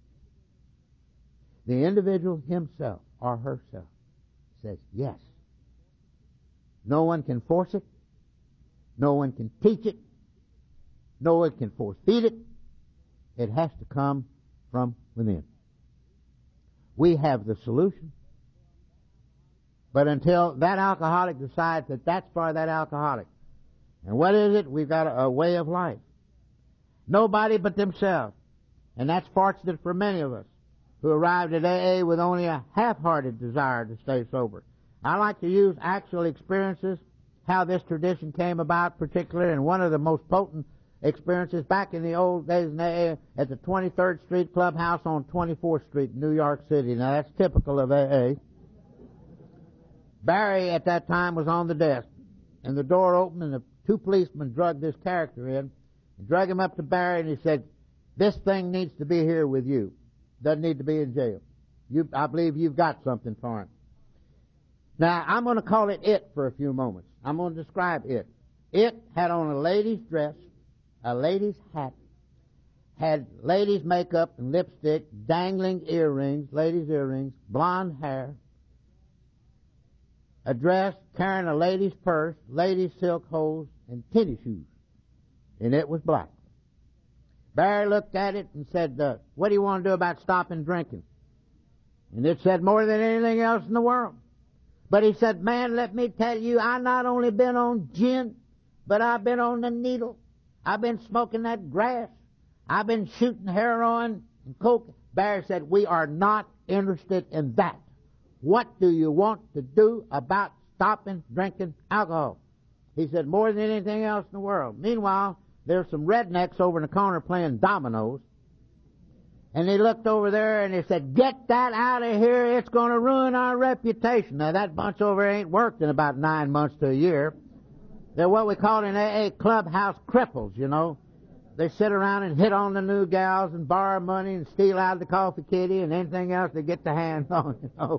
The individual himself or herself says yes. No one can force it. No one can teach it. No one can force feed it. It has to come from within. We have the solution. But until that alcoholic decides that that's for that alcoholic. And what is it? We've got a way of life. Nobody but themselves. And that's fortunate for many of us who arrived at AA with only a half-hearted desire to stay sober. I like to use actual experiences, how this tradition came about particularly, and one of the most potent experiences back in the old days in AA at the 23rd Street Clubhouse on 24th Street in New York City. Now that's typical of AA. Barry at that time was on the desk, and the door opened and the two policemen dragged this character in, and dragged him up to Barry, and he said, this thing needs to be here with you. Doesn't need to be in jail. I believe you've got something for him. Now, I'm going to call it for a few moments. I'm going to describe it. It had on a lady's dress, a lady's hat, had ladies' makeup and lipstick, dangling earrings, ladies' earrings, blonde hair, a dress carrying a lady's purse, ladies' silk hose, and tennis shoes. And it was black. Barry looked at it and said, what do you want to do about stopping drinking? And it said more than anything else in the world. But he said, man, let me tell you, I not only been on gin, but I've been on the needle. I've been smoking that grass. I've been shooting heroin and coke. Barry said, we are not interested in that. What do you want to do about stopping drinking alcohol? He said, more than anything else in the world. Meanwhile, there's some rednecks over in the corner playing dominoes. And they looked over there and they said, get that out of here. It's going to ruin our reputation. Now, that bunch over there ain't worked in about 9 months to a year. They're what we call in AA clubhouse cripples, They sit around and hit on the new gals and borrow money and steal out of the coffee kitty and anything else they get their hands on,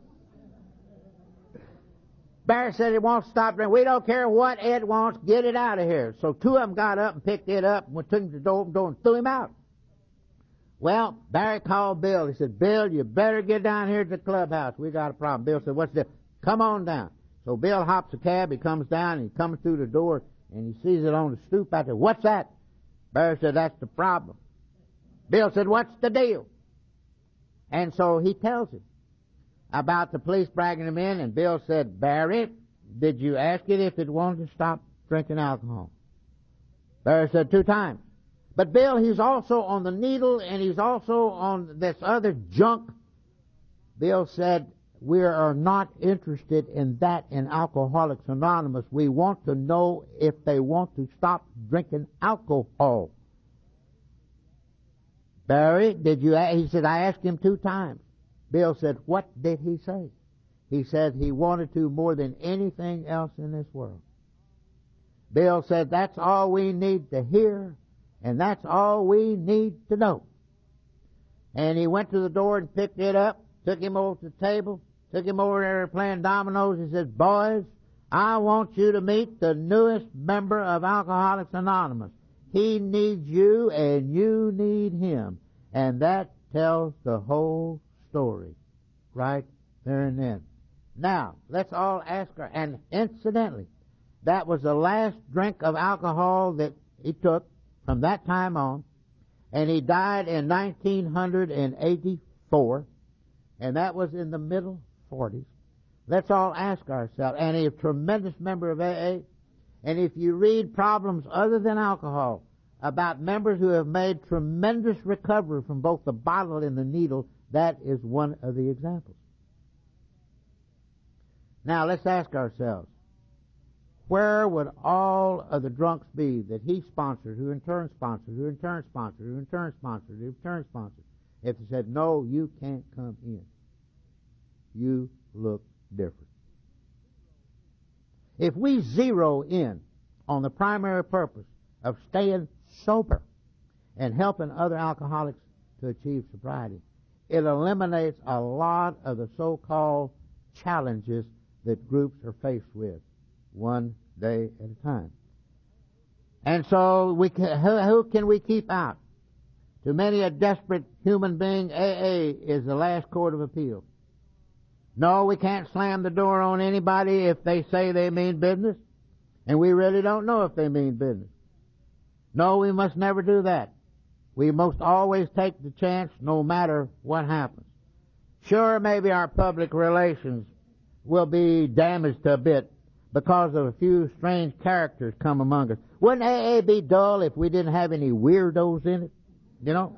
Barry said he wants to stop drinking. We don't care what Ed wants. Get it out of here. So two of them got up and picked it up and took him to the door and threw him out. Well, Barry called Bill. He said, Bill, you better get down here to the clubhouse. We got a problem. Bill said, what's this? Come on down. So Bill hops a cab. He comes down and he comes through the door and he sees it on the stoop out there. What's that? Barry said, that's the problem. Bill said, what's the deal? And so he tells him about the police bragging him in, and Bill said, Barry, did you ask it if it wanted to stop drinking alcohol? Barry said 2 times. But Bill, he's also on the needle, and he's also on this other junk. Bill said, we are not interested in that in Alcoholics Anonymous. We want to know if they want to stop drinking alcohol. Barry, did you? He said, I asked him 2 times. Bill said, what did he say? He said he wanted to more than anything else in this world. Bill said, that's all we need to hear, and that's all we need to know. And he went to the door and picked it up, took him over to the table, took him over there playing dominoes. He said, boys, I want you to meet the newest member of Alcoholics Anonymous. He needs you and you need him. And that tells the whole story right there and then. Now, let's all ask her. And incidentally, that was the last drink of alcohol that he took from that time on. And he died in 1984. And that was in the middle 40s. Let's all ask ourselves. And he's a tremendous member of AA. And if you read problems other than alcohol about members who have made tremendous recovery from both the bottle and the needle, that is one of the examples. Now let's ask ourselves, where would all of the drunks be that he sponsored, who in turn sponsored, who in turn sponsored, who in turn sponsored, who in turn sponsored, if they said, no, you can't come in? You look different. If we zero in on the primary purpose of staying sober and helping other alcoholics to achieve sobriety, it eliminates a lot of the so-called challenges that groups are faced with one day at a time. And so who can we keep out? To many a desperate human being, AA is the last court of appeal. No, we can't slam the door on anybody if they say they mean business, and we really don't know if they mean business. No, we must never do that. We must always take the chance no matter what happens. Sure, maybe our public relations will be damaged a bit because of a few strange characters come among us. Wouldn't AA be dull if we didn't have any weirdos in it? You know?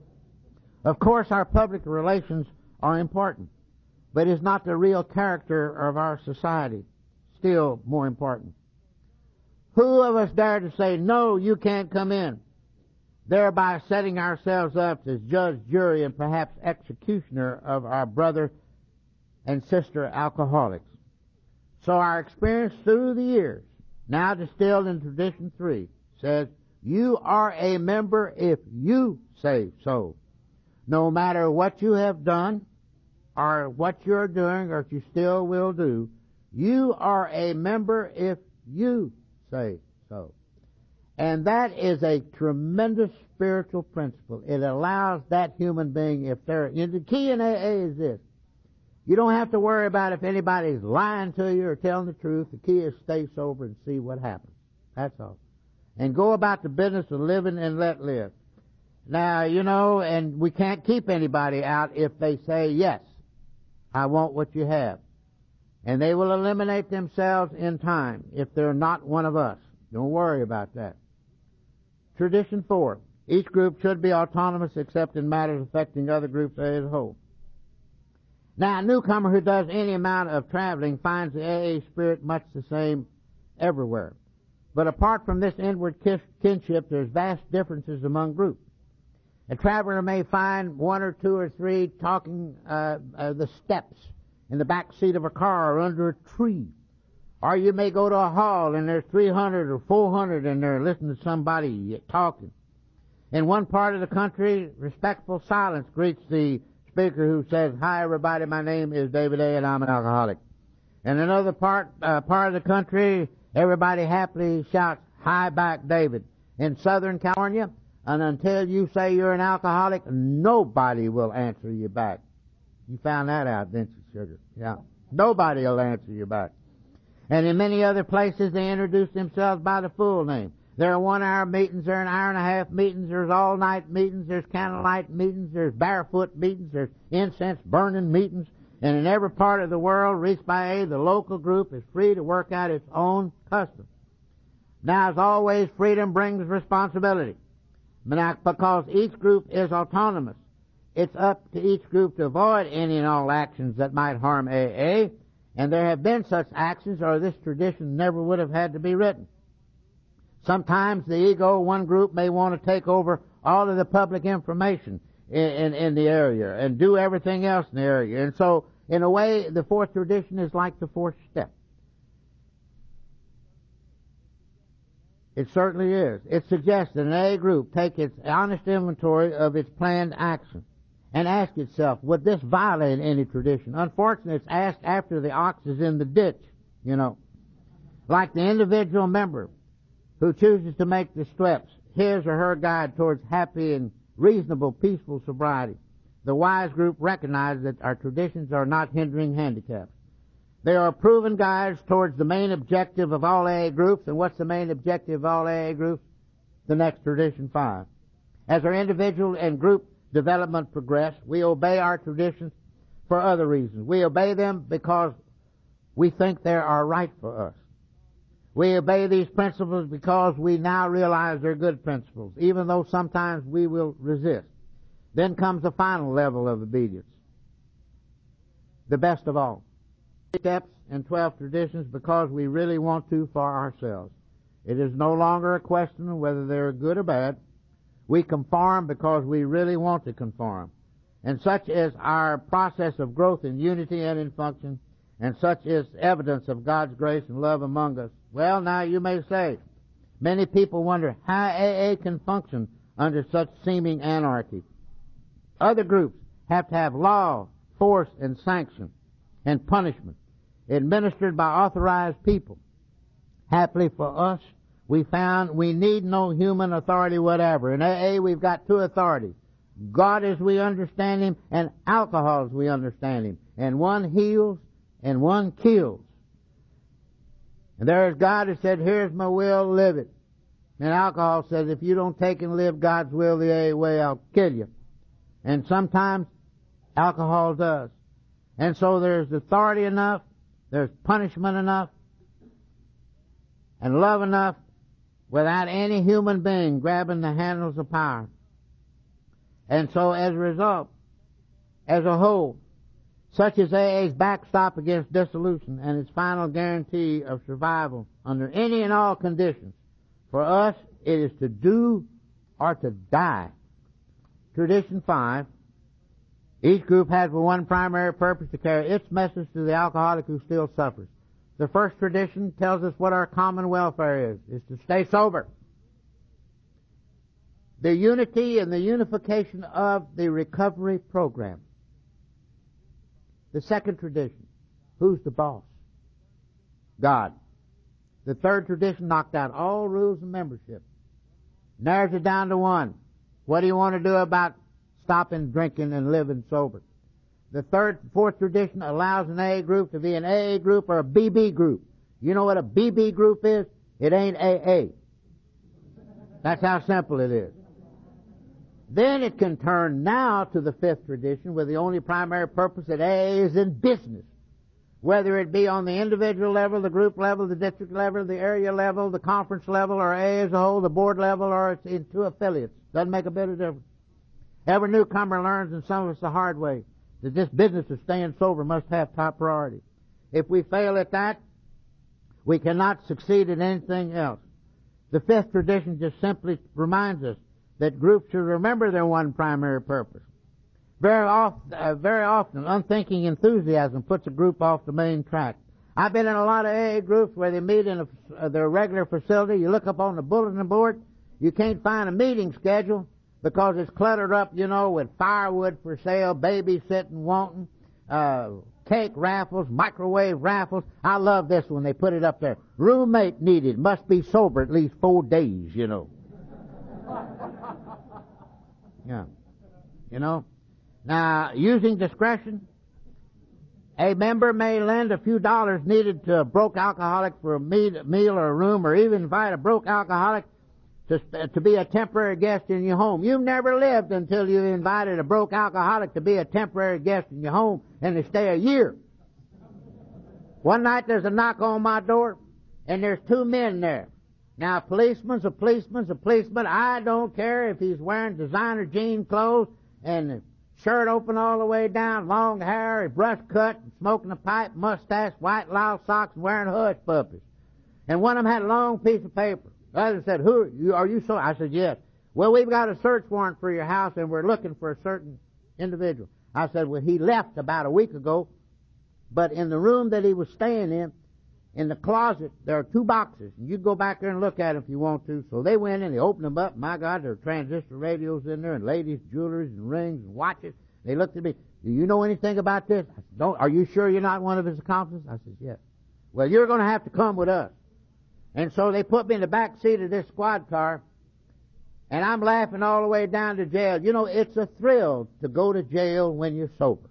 Of course, our public relations are important, but it's not the real character of our society. Still more important. Who of us dare to say, no, you can't come in, thereby setting ourselves up as judge, jury, and perhaps executioner of our brother and sister alcoholics? So our experience through the years, now distilled in Tradition 3, says, you are a member if you say so. No matter what you have done, or what you're doing, or if you still will do, you are a member if you say so. And that is a tremendous spiritual principle. It allows that human being, if they're, the key in AA is this: you don't have to worry about if anybody's lying to you or telling the truth. The key is stay sober and see what happens. That's all. And go about the business of living and let live. Now, you know, and we can't keep anybody out if they say, yes, I want what you have. And they will eliminate themselves in time if they're not one of us. Don't worry about that. Tradition 4. Each group should be autonomous except in matters affecting other groups as a whole. Now, a newcomer who does any amount of traveling finds the AA spirit much the same everywhere. But apart from this inward kinship, there's vast differences among groups. A traveler may find 1 or 2 or 3 talking the steps in the back seat of a car or under a tree. Or you may go to a hall and there's 300 or 400 in there listening to somebody talking. In one part of the country, respectful silence greets the speaker who says, hi everybody, my name is David A. and I'm an alcoholic. In another part of the country, everybody happily shouts, hi back David. In Southern California, and until you say you're an alcoholic, nobody will answer you back. You found that out, didn't you, sugar? Yeah. Nobody will answer you back. And in many other places, they introduce themselves by the full name. There are 1-hour meetings, there are 1.5 hour meetings, there's all-night meetings, there's candlelight meetings, there's barefoot meetings, there's incense-burning meetings. And in every part of the world reached by AA, the local group is free to work out its own custom. Now, as always, freedom brings responsibility. Because each group is autonomous, it's up to each group to avoid any and all actions that might harm AA, and there have been such actions or this tradition never would have had to be written. Sometimes the ego, one group, may want to take over all of the public information in the area and do everything else in the area. And so, in a way, the fourth tradition is like the fourth step. It certainly is. It suggests that an AA group take its honest inventory of its planned action and ask itself, would this violate any tradition? Unfortunately, it's asked after the ox is in the ditch, you know. Like the individual member who chooses to make the steps, his or her guide towards happy and reasonable, peaceful sobriety. The wise group recognizes that our traditions are not hindering handicaps. They are proven guides towards the main objective of all AA groups. And what's the main objective of all AA groups? The next tradition 5. As our individual and group development progress, we obey our traditions for other reasons. We obey them because we think they are right for us. We obey these principles because we now realize they're good principles, even though sometimes we will resist. Then comes the final level of obedience, the best of all. Steps and 12 traditions because we really want to for ourselves. It is no longer a question of whether they're good or bad. We conform because we really want to conform. And such is our process of growth in unity and in function, and such is evidence of God's grace and love among us. Well, now you may say, many people wonder how AA can function under such seeming anarchy. Other groups have to have law, force, and sanction, and punishment administered by authorized people. Happily for us, we found we need no human authority whatever. In AA, we've got 2 authorities. God as we understand Him, and alcohol as we understand Him. And one heals, and one kills. And there is God who said, here's my will, live it. And alcohol says, if you don't take and live God's will the AA way, I'll kill you. And sometimes alcohol does. And so there's authority enough, there's punishment enough, and love enough without any human being grabbing the handles of power. And so as a result, as a whole, such is AA's backstop against dissolution and its final guarantee of survival under any and all conditions. For us, it is to do or to die. Tradition 5. Each group has for one primary purpose to carry its message to the alcoholic who still suffers. The first tradition tells us what our common welfare is to stay sober. The unity and the unification of the recovery program. The second tradition, who's the boss? God. The third tradition knocked out all rules of membership. Narrows it down to one. What do you want to do about stopping drinking and living sober? The fourth tradition allows an AA group to be an AA group or a BB group. You know what a BB group is? It ain't AA. That's how simple it is. Then it can turn now to the fifth tradition with the only primary purpose that AA is in business. Whether it be on the individual level, the group level, the district level, the area level, the conference level, or AA as a whole, the board level, or it's in 2 affiliates. Doesn't make a bit of difference. Every newcomer learns, and some of us the hard way, that this business of staying sober must have top priority. If we fail at that, we cannot succeed in anything else. The fifth tradition just simply reminds us that groups should remember their one primary purpose. Very often, unthinking enthusiasm puts a group off the main track. I've been in a lot of AA groups where they meet in their regular facility. You look up on the bulletin board, you can't find a meeting schedule because it's cluttered up, with firewood for sale, babysitting, wanting, cake raffles, microwave raffles. I love this one. They put it up there. Roommate needed. Must be sober at least 4 days, Yeah. Now, using discretion, a member may lend a few dollars needed to a broke alcoholic for a meal or a room, or even invite a broke alcoholic to be a temporary guest in your home. You've never lived until you invited a broke alcoholic to be a temporary guest in your home and to stay a year. One night there's a knock on my door, and there's 2 men there. Now, a policeman's a policeman. I don't care if he's wearing designer jean clothes and shirt open all the way down, long hair, brush cut, smoking a pipe, mustache, white lisle socks, and wearing hush puppies. And one of them had a long piece of paper. The other said, "Who are you? Are you so?" I said, "Yes." "Well, we've got a search warrant for your house, and we're looking for a certain individual." I said, "Well, he left about a week ago, but in the room that he was staying in the closet, there are 2 boxes. And you go back there and look at them if you want to." So they went in, they opened them up. My God, there are transistor radios in there, and ladies' jewelry, and rings, and watches. They looked at me. "Do you know anything about this?" I said, "Are you sure you're not one of his accomplices?" I said, "Yes." "Well, you're going to have to come with us." And so they put me in the back seat of this squad car, and I'm laughing all the way down to jail. You know, it's a thrill to go to jail when you're sober.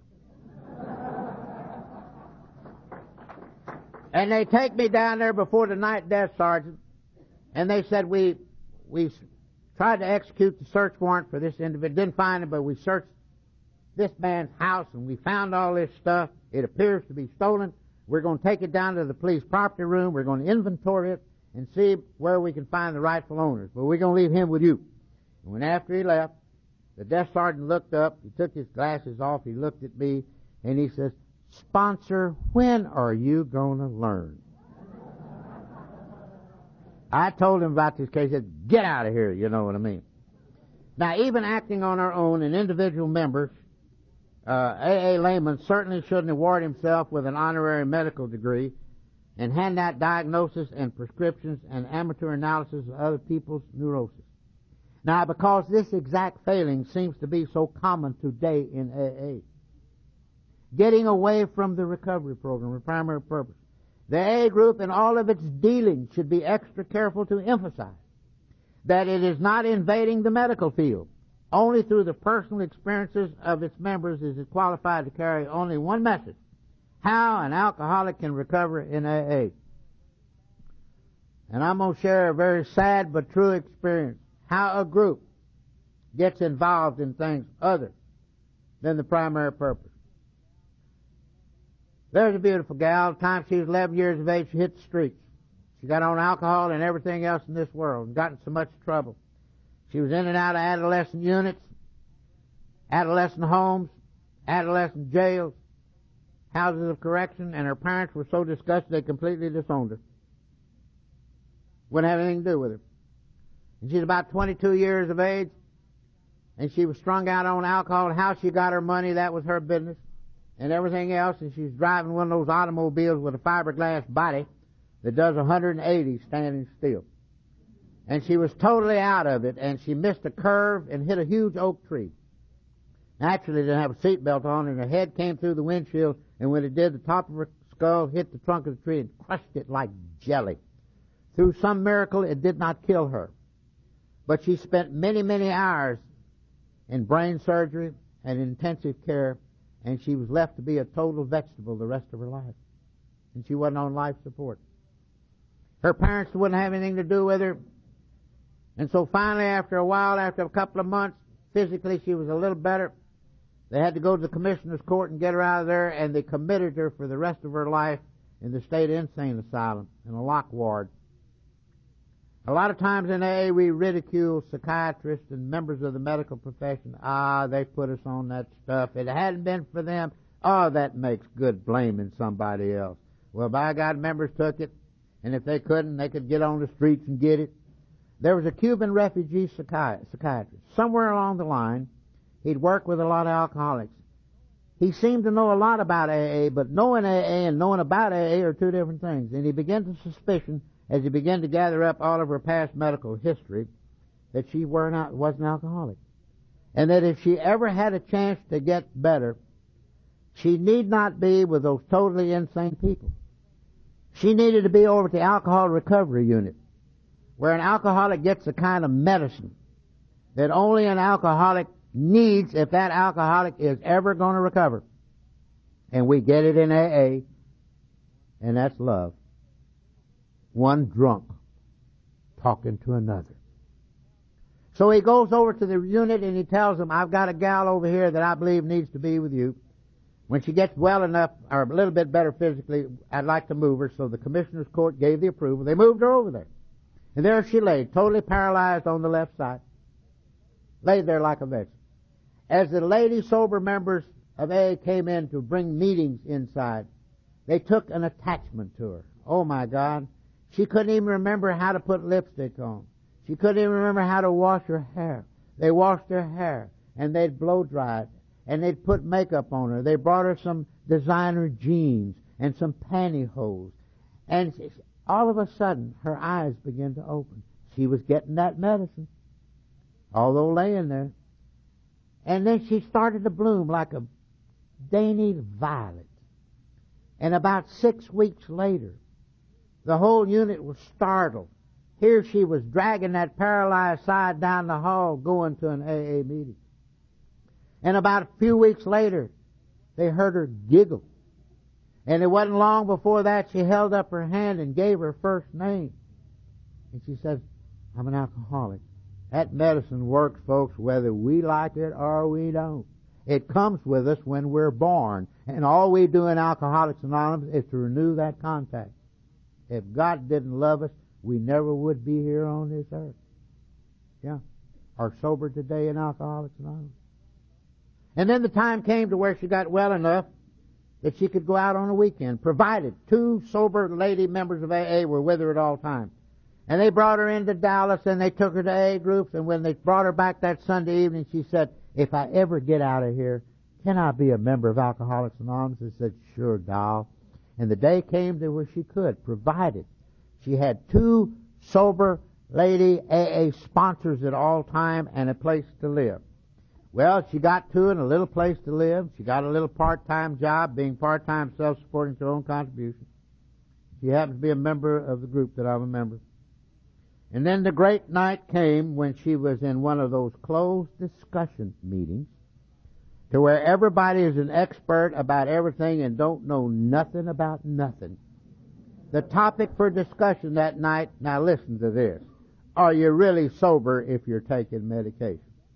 And they take me down there before the night desk sergeant, and they said, we tried to execute the search warrant for this individual. Didn't find him, but we searched this man's house, and we found all this stuff. It appears to be stolen. We're going to take it down to the police property room. We're going to inventory it and see where we can find the rightful owners. But we're going to leave him with you. And when after he left, the desk sergeant looked up, he took his glasses off, he looked at me, and he says, "Sponsor, when are you going to learn?" I told him about this case. He said, "Get out of here," you know what I mean. Now, even acting on our own and individual members, A.A. Lehman certainly shouldn't award himself with an honorary medical degree and hand out diagnosis and prescriptions and amateur analysis of other people's neurosis. Now, because this exact failing seems to be so common today in AA, getting away from the recovery program, the primary purpose, the AA group in all of its dealings should be extra careful to emphasize that it is not invading the medical field. Only through the personal experiences of its members is it qualified to carry only one message: how an alcoholic can recover in AA. And I'm going to share a very sad but true experience, how a group gets involved in things other than the primary purpose. There's a beautiful gal. The time she was 11 years of age, she hit the streets. She got on alcohol and everything else in this world and got in so much trouble. She was in and out of adolescent units, adolescent homes, adolescent jails, houses of correction, and her parents were so disgusted they completely disowned her. Wouldn't have anything to do with her. And she's about 22 years of age, and she was strung out on alcohol. How she got her money, that was her business, and everything else. And she's driving one of those automobiles with a fiberglass body that does 180 standing still. And she was totally out of it, and she missed a curve and hit a huge oak tree. Naturally, didn't have a seatbelt on, and her head came through the windshield, and when it did, the top of her skull hit the trunk of the tree and crushed it like jelly. Through some miracle, it did not kill her. But she spent many, many hours in brain surgery and intensive care, and she was left to be a total vegetable the rest of her life. And she wasn't on life support. Her parents wouldn't have anything to do with her. And so finally, after a while, after a couple of months, physically she was a little better. They had to go to the commissioner's court and get her out of there, and they committed her for the rest of her life in the state insane asylum, in a lock ward. A lot of times in AA we ridicule psychiatrists and members of the medical profession. They put us on that stuff. If it hadn't been for them, that makes good blaming somebody else. Well, by God, members took it, and if they couldn't, they could get on the streets and get it. There was a Cuban refugee psychiatrist. Somewhere along the line, he'd worked with a lot of alcoholics. He seemed to know a lot about AA, but knowing AA and knowing about AA are two different things. And he began to suspicion, as he began to gather up all of her past medical history, that she was an alcoholic. And that if she ever had a chance to get better, she need not be with those totally insane people. She needed to be over at the alcohol recovery unit, where an alcoholic gets the kind of medicine that only an alcoholic needs if that alcoholic is ever going to recover. And we get it in AA, and that's love. One drunk talking to another. So he goes over to the unit and he tells them, "I've got a gal over here that I believe needs to be with you. When she gets well enough, or a little bit better physically, I'd like to move her." So the commissioner's court gave the approval. They moved her over there. And there she lay, totally paralyzed on the left side. Laid there like a vegetable. as the lady sober members of AA came in to bring meetings inside, they took an attachment to her. Oh my God. She couldn't even remember how to put lipstick on. She couldn't even remember how to wash her hair. They washed her hair, and they'd blow dry it, and they'd put makeup on her. They brought her some designer jeans and some pantyhose. And all of a sudden, her eyes began to open. She was getting that medicine, although laying there. And then she started to bloom like a dainty violet. And about 6 weeks later, the whole unit was startled. Here she was dragging that paralyzed side down the hall going to an AA meeting. And about a few weeks later, they heard her giggle. And it wasn't long before that she held up her hand and gave her first name. And she says, I'm an alcoholic. That medicine works, folks, whether we like it or we don't. It comes with us when we're born. And all we do in Alcoholics Anonymous is to renew that contact. If God didn't love us, we never would be here on this earth. Yeah. Are sober today in Alcoholics Anonymous. And then the time came to where she got well enough that she could go out on a weekend, provided 2 sober lady members of AA were with her at all times. And they brought her into Dallas, and they took her to AA groups, and when they brought her back that Sunday evening, she said, if I ever get out of here, can I be a member of Alcoholics Anonymous? I said, sure, doll. And the day came to where she could, provided she had 2 sober lady AA sponsors at all time and a place to live. Well, she got 2 and a little place to live. She got a little part-time job, being part-time self-supporting to her own contribution. She happens to be a member of the group that I'm a member of. And then the great night came when she was in one of those closed discussion meetings to where everybody is an expert about everything and don't know nothing about nothing. The topic for discussion that night, now listen to this, are you really sober if you're taking medication?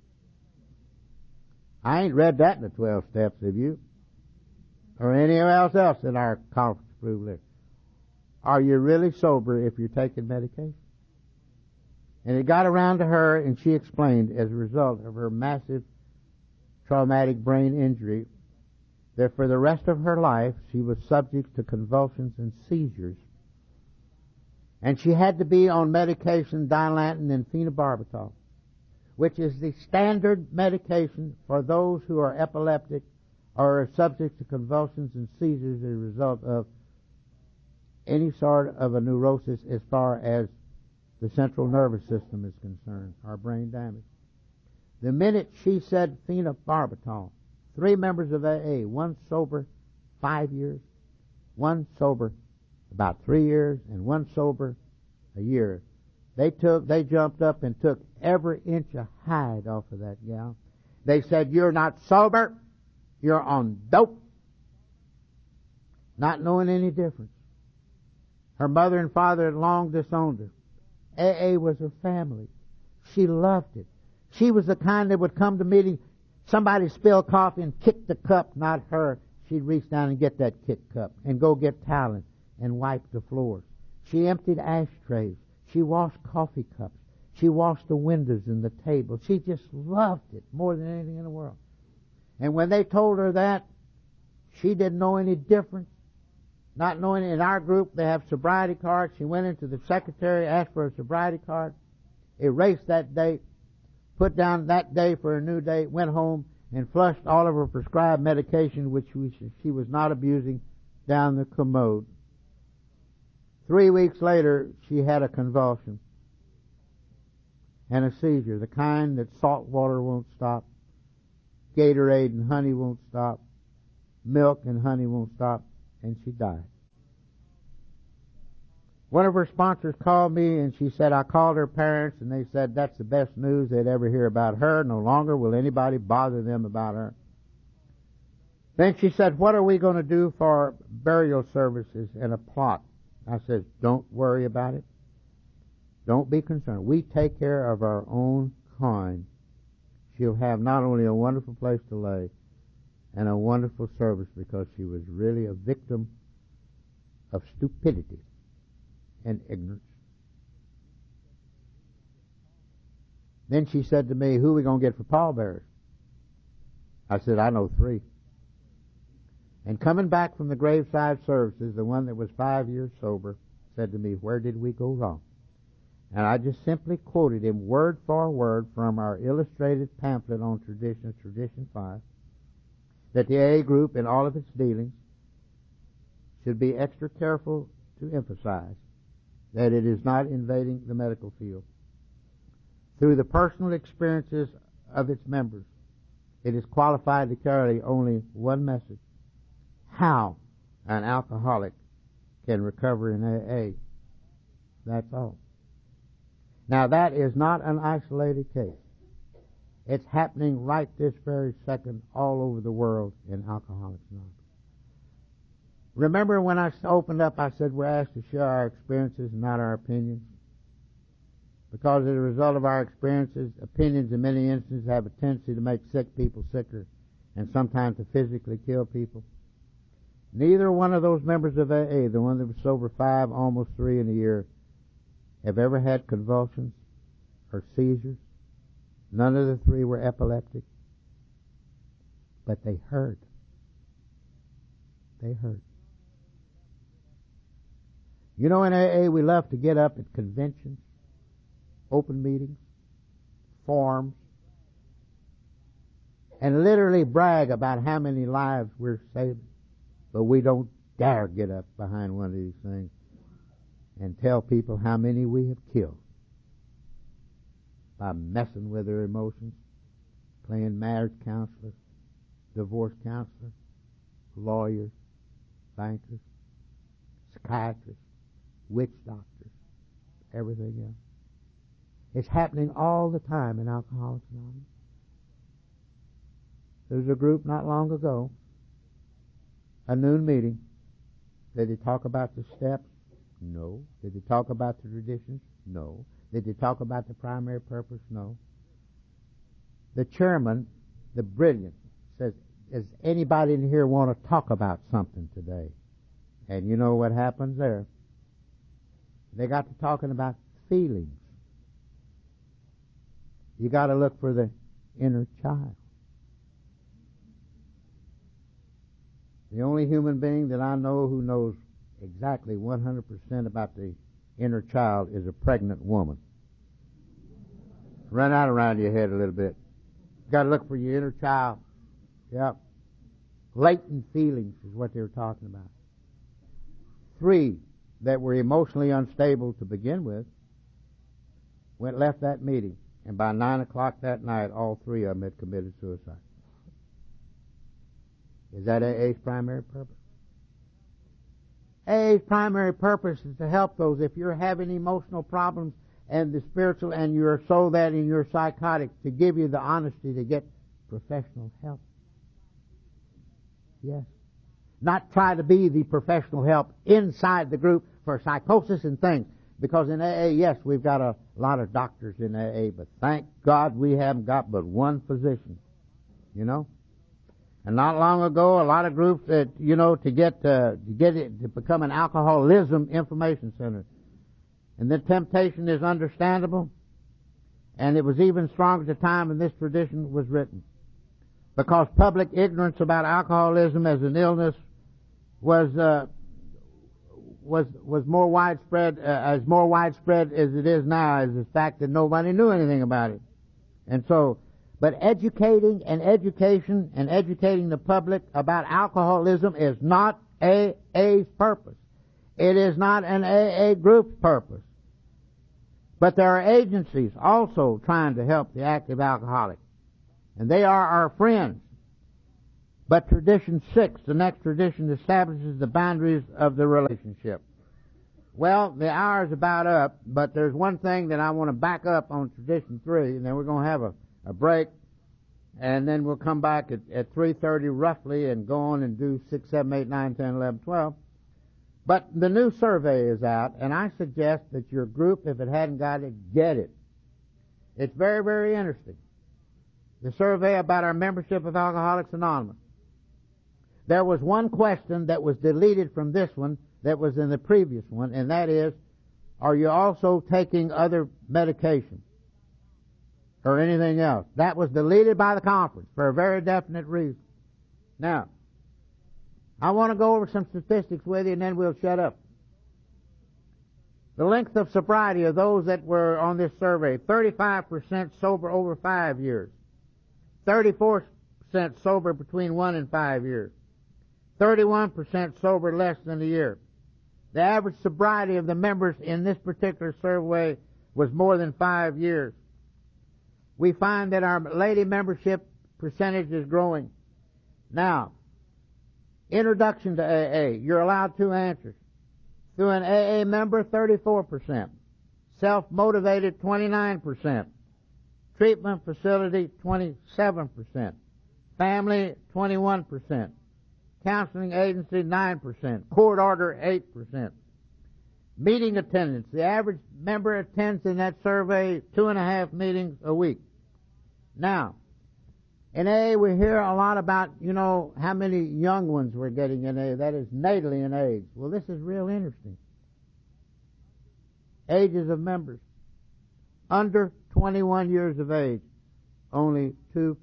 I ain't read that in the 12 steps, have you? Or anywhere else in our conference approved list. Are you really sober if you're taking medication? And it got around to her, and she explained, as a result of her massive traumatic brain injury, that for the rest of her life she was subject to convulsions and seizures. And she had to be on medication, Dilantin and phenobarbital, which is the standard medication for those who are epileptic or are subject to convulsions and seizures as a result of any sort of a neurosis as far as the central nervous system is concerned, or brain damage. The minute she said phenobarbital, 3 members of AA, 1 sober 5 years, 1 sober about 3 years, and 1 sober a year, they jumped up and took every inch of hide off of that gal. They said, you're not sober, you're on dope. Not knowing any difference. Her mother and father had long disowned her. AA was her family. She loved it. She was the kind that would come to meetings, somebody spilled coffee and kick the cup, not her. She'd reach down and get that kick cup and go get towel and wipe the floors. She emptied ashtrays. She washed coffee cups. She washed the windows and the table. She just loved it more than anything in the world. And when they told her that, she didn't know any difference. Not knowing, in our group they have sobriety cards. She went into the secretary, asked for a sobriety card, erased that date, put down that day for a new date, went home and flushed all of her prescribed medication, which she was not abusing, down the commode. 3 weeks later, she had a convulsion and a seizure, the kind that salt water won't stop, Gatorade and honey won't stop, milk and honey won't stop, and she died. One of her sponsors called me, and she said, I called her parents, and they said that's the best news they'd ever hear about her. No longer will anybody bother them about her. Then she said, what are we going to do for burial services and a plot? I said, don't worry about it. Don't be concerned. We take care of our own kind. She'll have not only a wonderful place to lay and a wonderful service, because she was really a victim of stupidity and ignorance. Then she said to me, who are we going to get for pallbearers? I said, I know 3. And coming back from the graveside services, the one that was 5 years sober said to me, where did we go wrong? And I just simply quoted him word for word from our illustrated pamphlet on traditions, Tradition 5, that the AA group in all of its dealings should be extra careful to emphasize that it is not invading the medical field. Through the personal experiences of its members, it is qualified to carry only one message: how an alcoholic can recover in AA. That's all. Now, that is not an isolated case. It's happening right this very second all over the world in Alcoholics Anonymous. Remember when I opened up, I said we're asked to share our experiences and not our opinions? Because as a result of our experiences, opinions in many instances have a tendency to make sick people sicker and sometimes to physically kill people. Neither one of those members of AA, the one that was sober 5, almost 3 in a year, have ever had convulsions or seizures. None of the 3 were epileptic. But they heard. They heard. You know, in AA we love to get up at conventions, open meetings, forums, and literally brag about how many lives we're saving. But we don't dare get up behind one of these things and tell people how many we have killed by messing with their emotions, playing marriage counselor, divorce counselor, lawyers, bankers, psychiatrists, witch doctors, everything else. It's happening all the time in Alcoholics Anonymous. There was a group not long ago, a noon meeting. Did they talk about the steps? No. Did they talk about the traditions? No. Did they talk about the primary purpose? No. The chairman, the brilliant, says, does anybody in here want to talk about something today? And you know what happens there? They got to talking about feelings. You got to look for the inner child. The only human being that I know who knows exactly 100% about the inner child is a pregnant woman. Run out around your head a little bit. You got to look for your inner child. Yep. Latent feelings is what they were talking about. 3 that were emotionally unstable to begin with left that meeting, and by 9 o'clock that night, all 3 of them had committed suicide. Is that AA's primary purpose? AA's primary purpose is to help those. If you're having emotional problems and the spiritual, and you're so that in your psychotic, to give you the honesty to get professional help. Yes. Not try to be the professional help inside the group for psychosis and things. Because in AA, yes, we've got a lot of doctors in AA, but thank God we haven't got but one physician. You know? And not long ago, a lot of groups that, you know, to get it to become an alcoholism information center. And the temptation is understandable. And it was even stronger at the time when this tradition was written. Because public ignorance about alcoholism as an illness was more widespread, as it is now, as the fact that nobody knew anything about it. And so, but educating the public about alcoholism is not AA's purpose. It is not an AA group's purpose. But there are agencies also trying to help the active alcoholic. And they are our friends. But Tradition 6, the next tradition, establishes the boundaries of the relationship. Well, the hour's about up, but there's one thing that I want to back up on Tradition 3, and then we're going to have a break, and then we'll come back at 3:30 roughly and go on and do 6, 7, 8, 9, 10, 11, 12. But the new survey is out, and I suggest that your group, if it hadn't got it, get it. It's very, very interesting. The survey about our membership of Alcoholics Anonymous. There was one question that was deleted from this one that was in the previous one, and that is, are you also taking other medication? or anything else. That was deleted by the conference for a very definite reason. Now, I want to go over some statistics with you, and then we'll shut up. The length of sobriety of those that were on this survey: 35% sober over 5 years, 34% sober between 1 and 5 years, 31% sober less than a year. The average sobriety of the members in this particular survey was more than 5 years. We find that our lady membership percentage is growing. Now, introduction to AA. You're allowed 2 answers. Through an AA member, 34%. Self-motivated, 29%. Treatment facility, 27%. Family, 21%. Counseling agency, 9%. Court order, 8%. Meeting attendance. The average member attends in that survey 2.5 meetings a week. Now, in AA, we hear a lot about, how many young ones we're getting in AA. That is natally in age. Well, this is real interesting. Ages of members. Under 21 years of age, only 2%.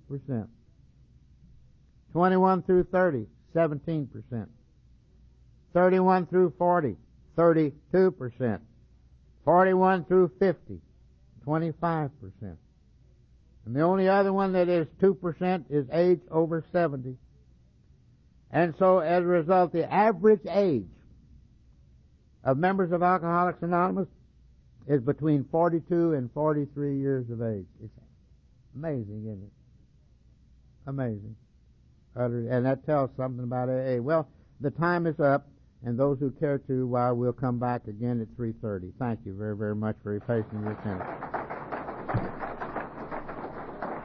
21 through 30, 17%. 31 through 40, 32%. 41 through 50, 25%. And the only other one that is 2% is age over 70. And so, as a result, the average age of members of Alcoholics Anonymous is between 42 and 43 years of age. It's amazing, isn't it? Amazing. And that tells something about AA. Well, the time is up, and those who care to, we'll come back again at 3:30. Thank you very, very much for your patience and your attention.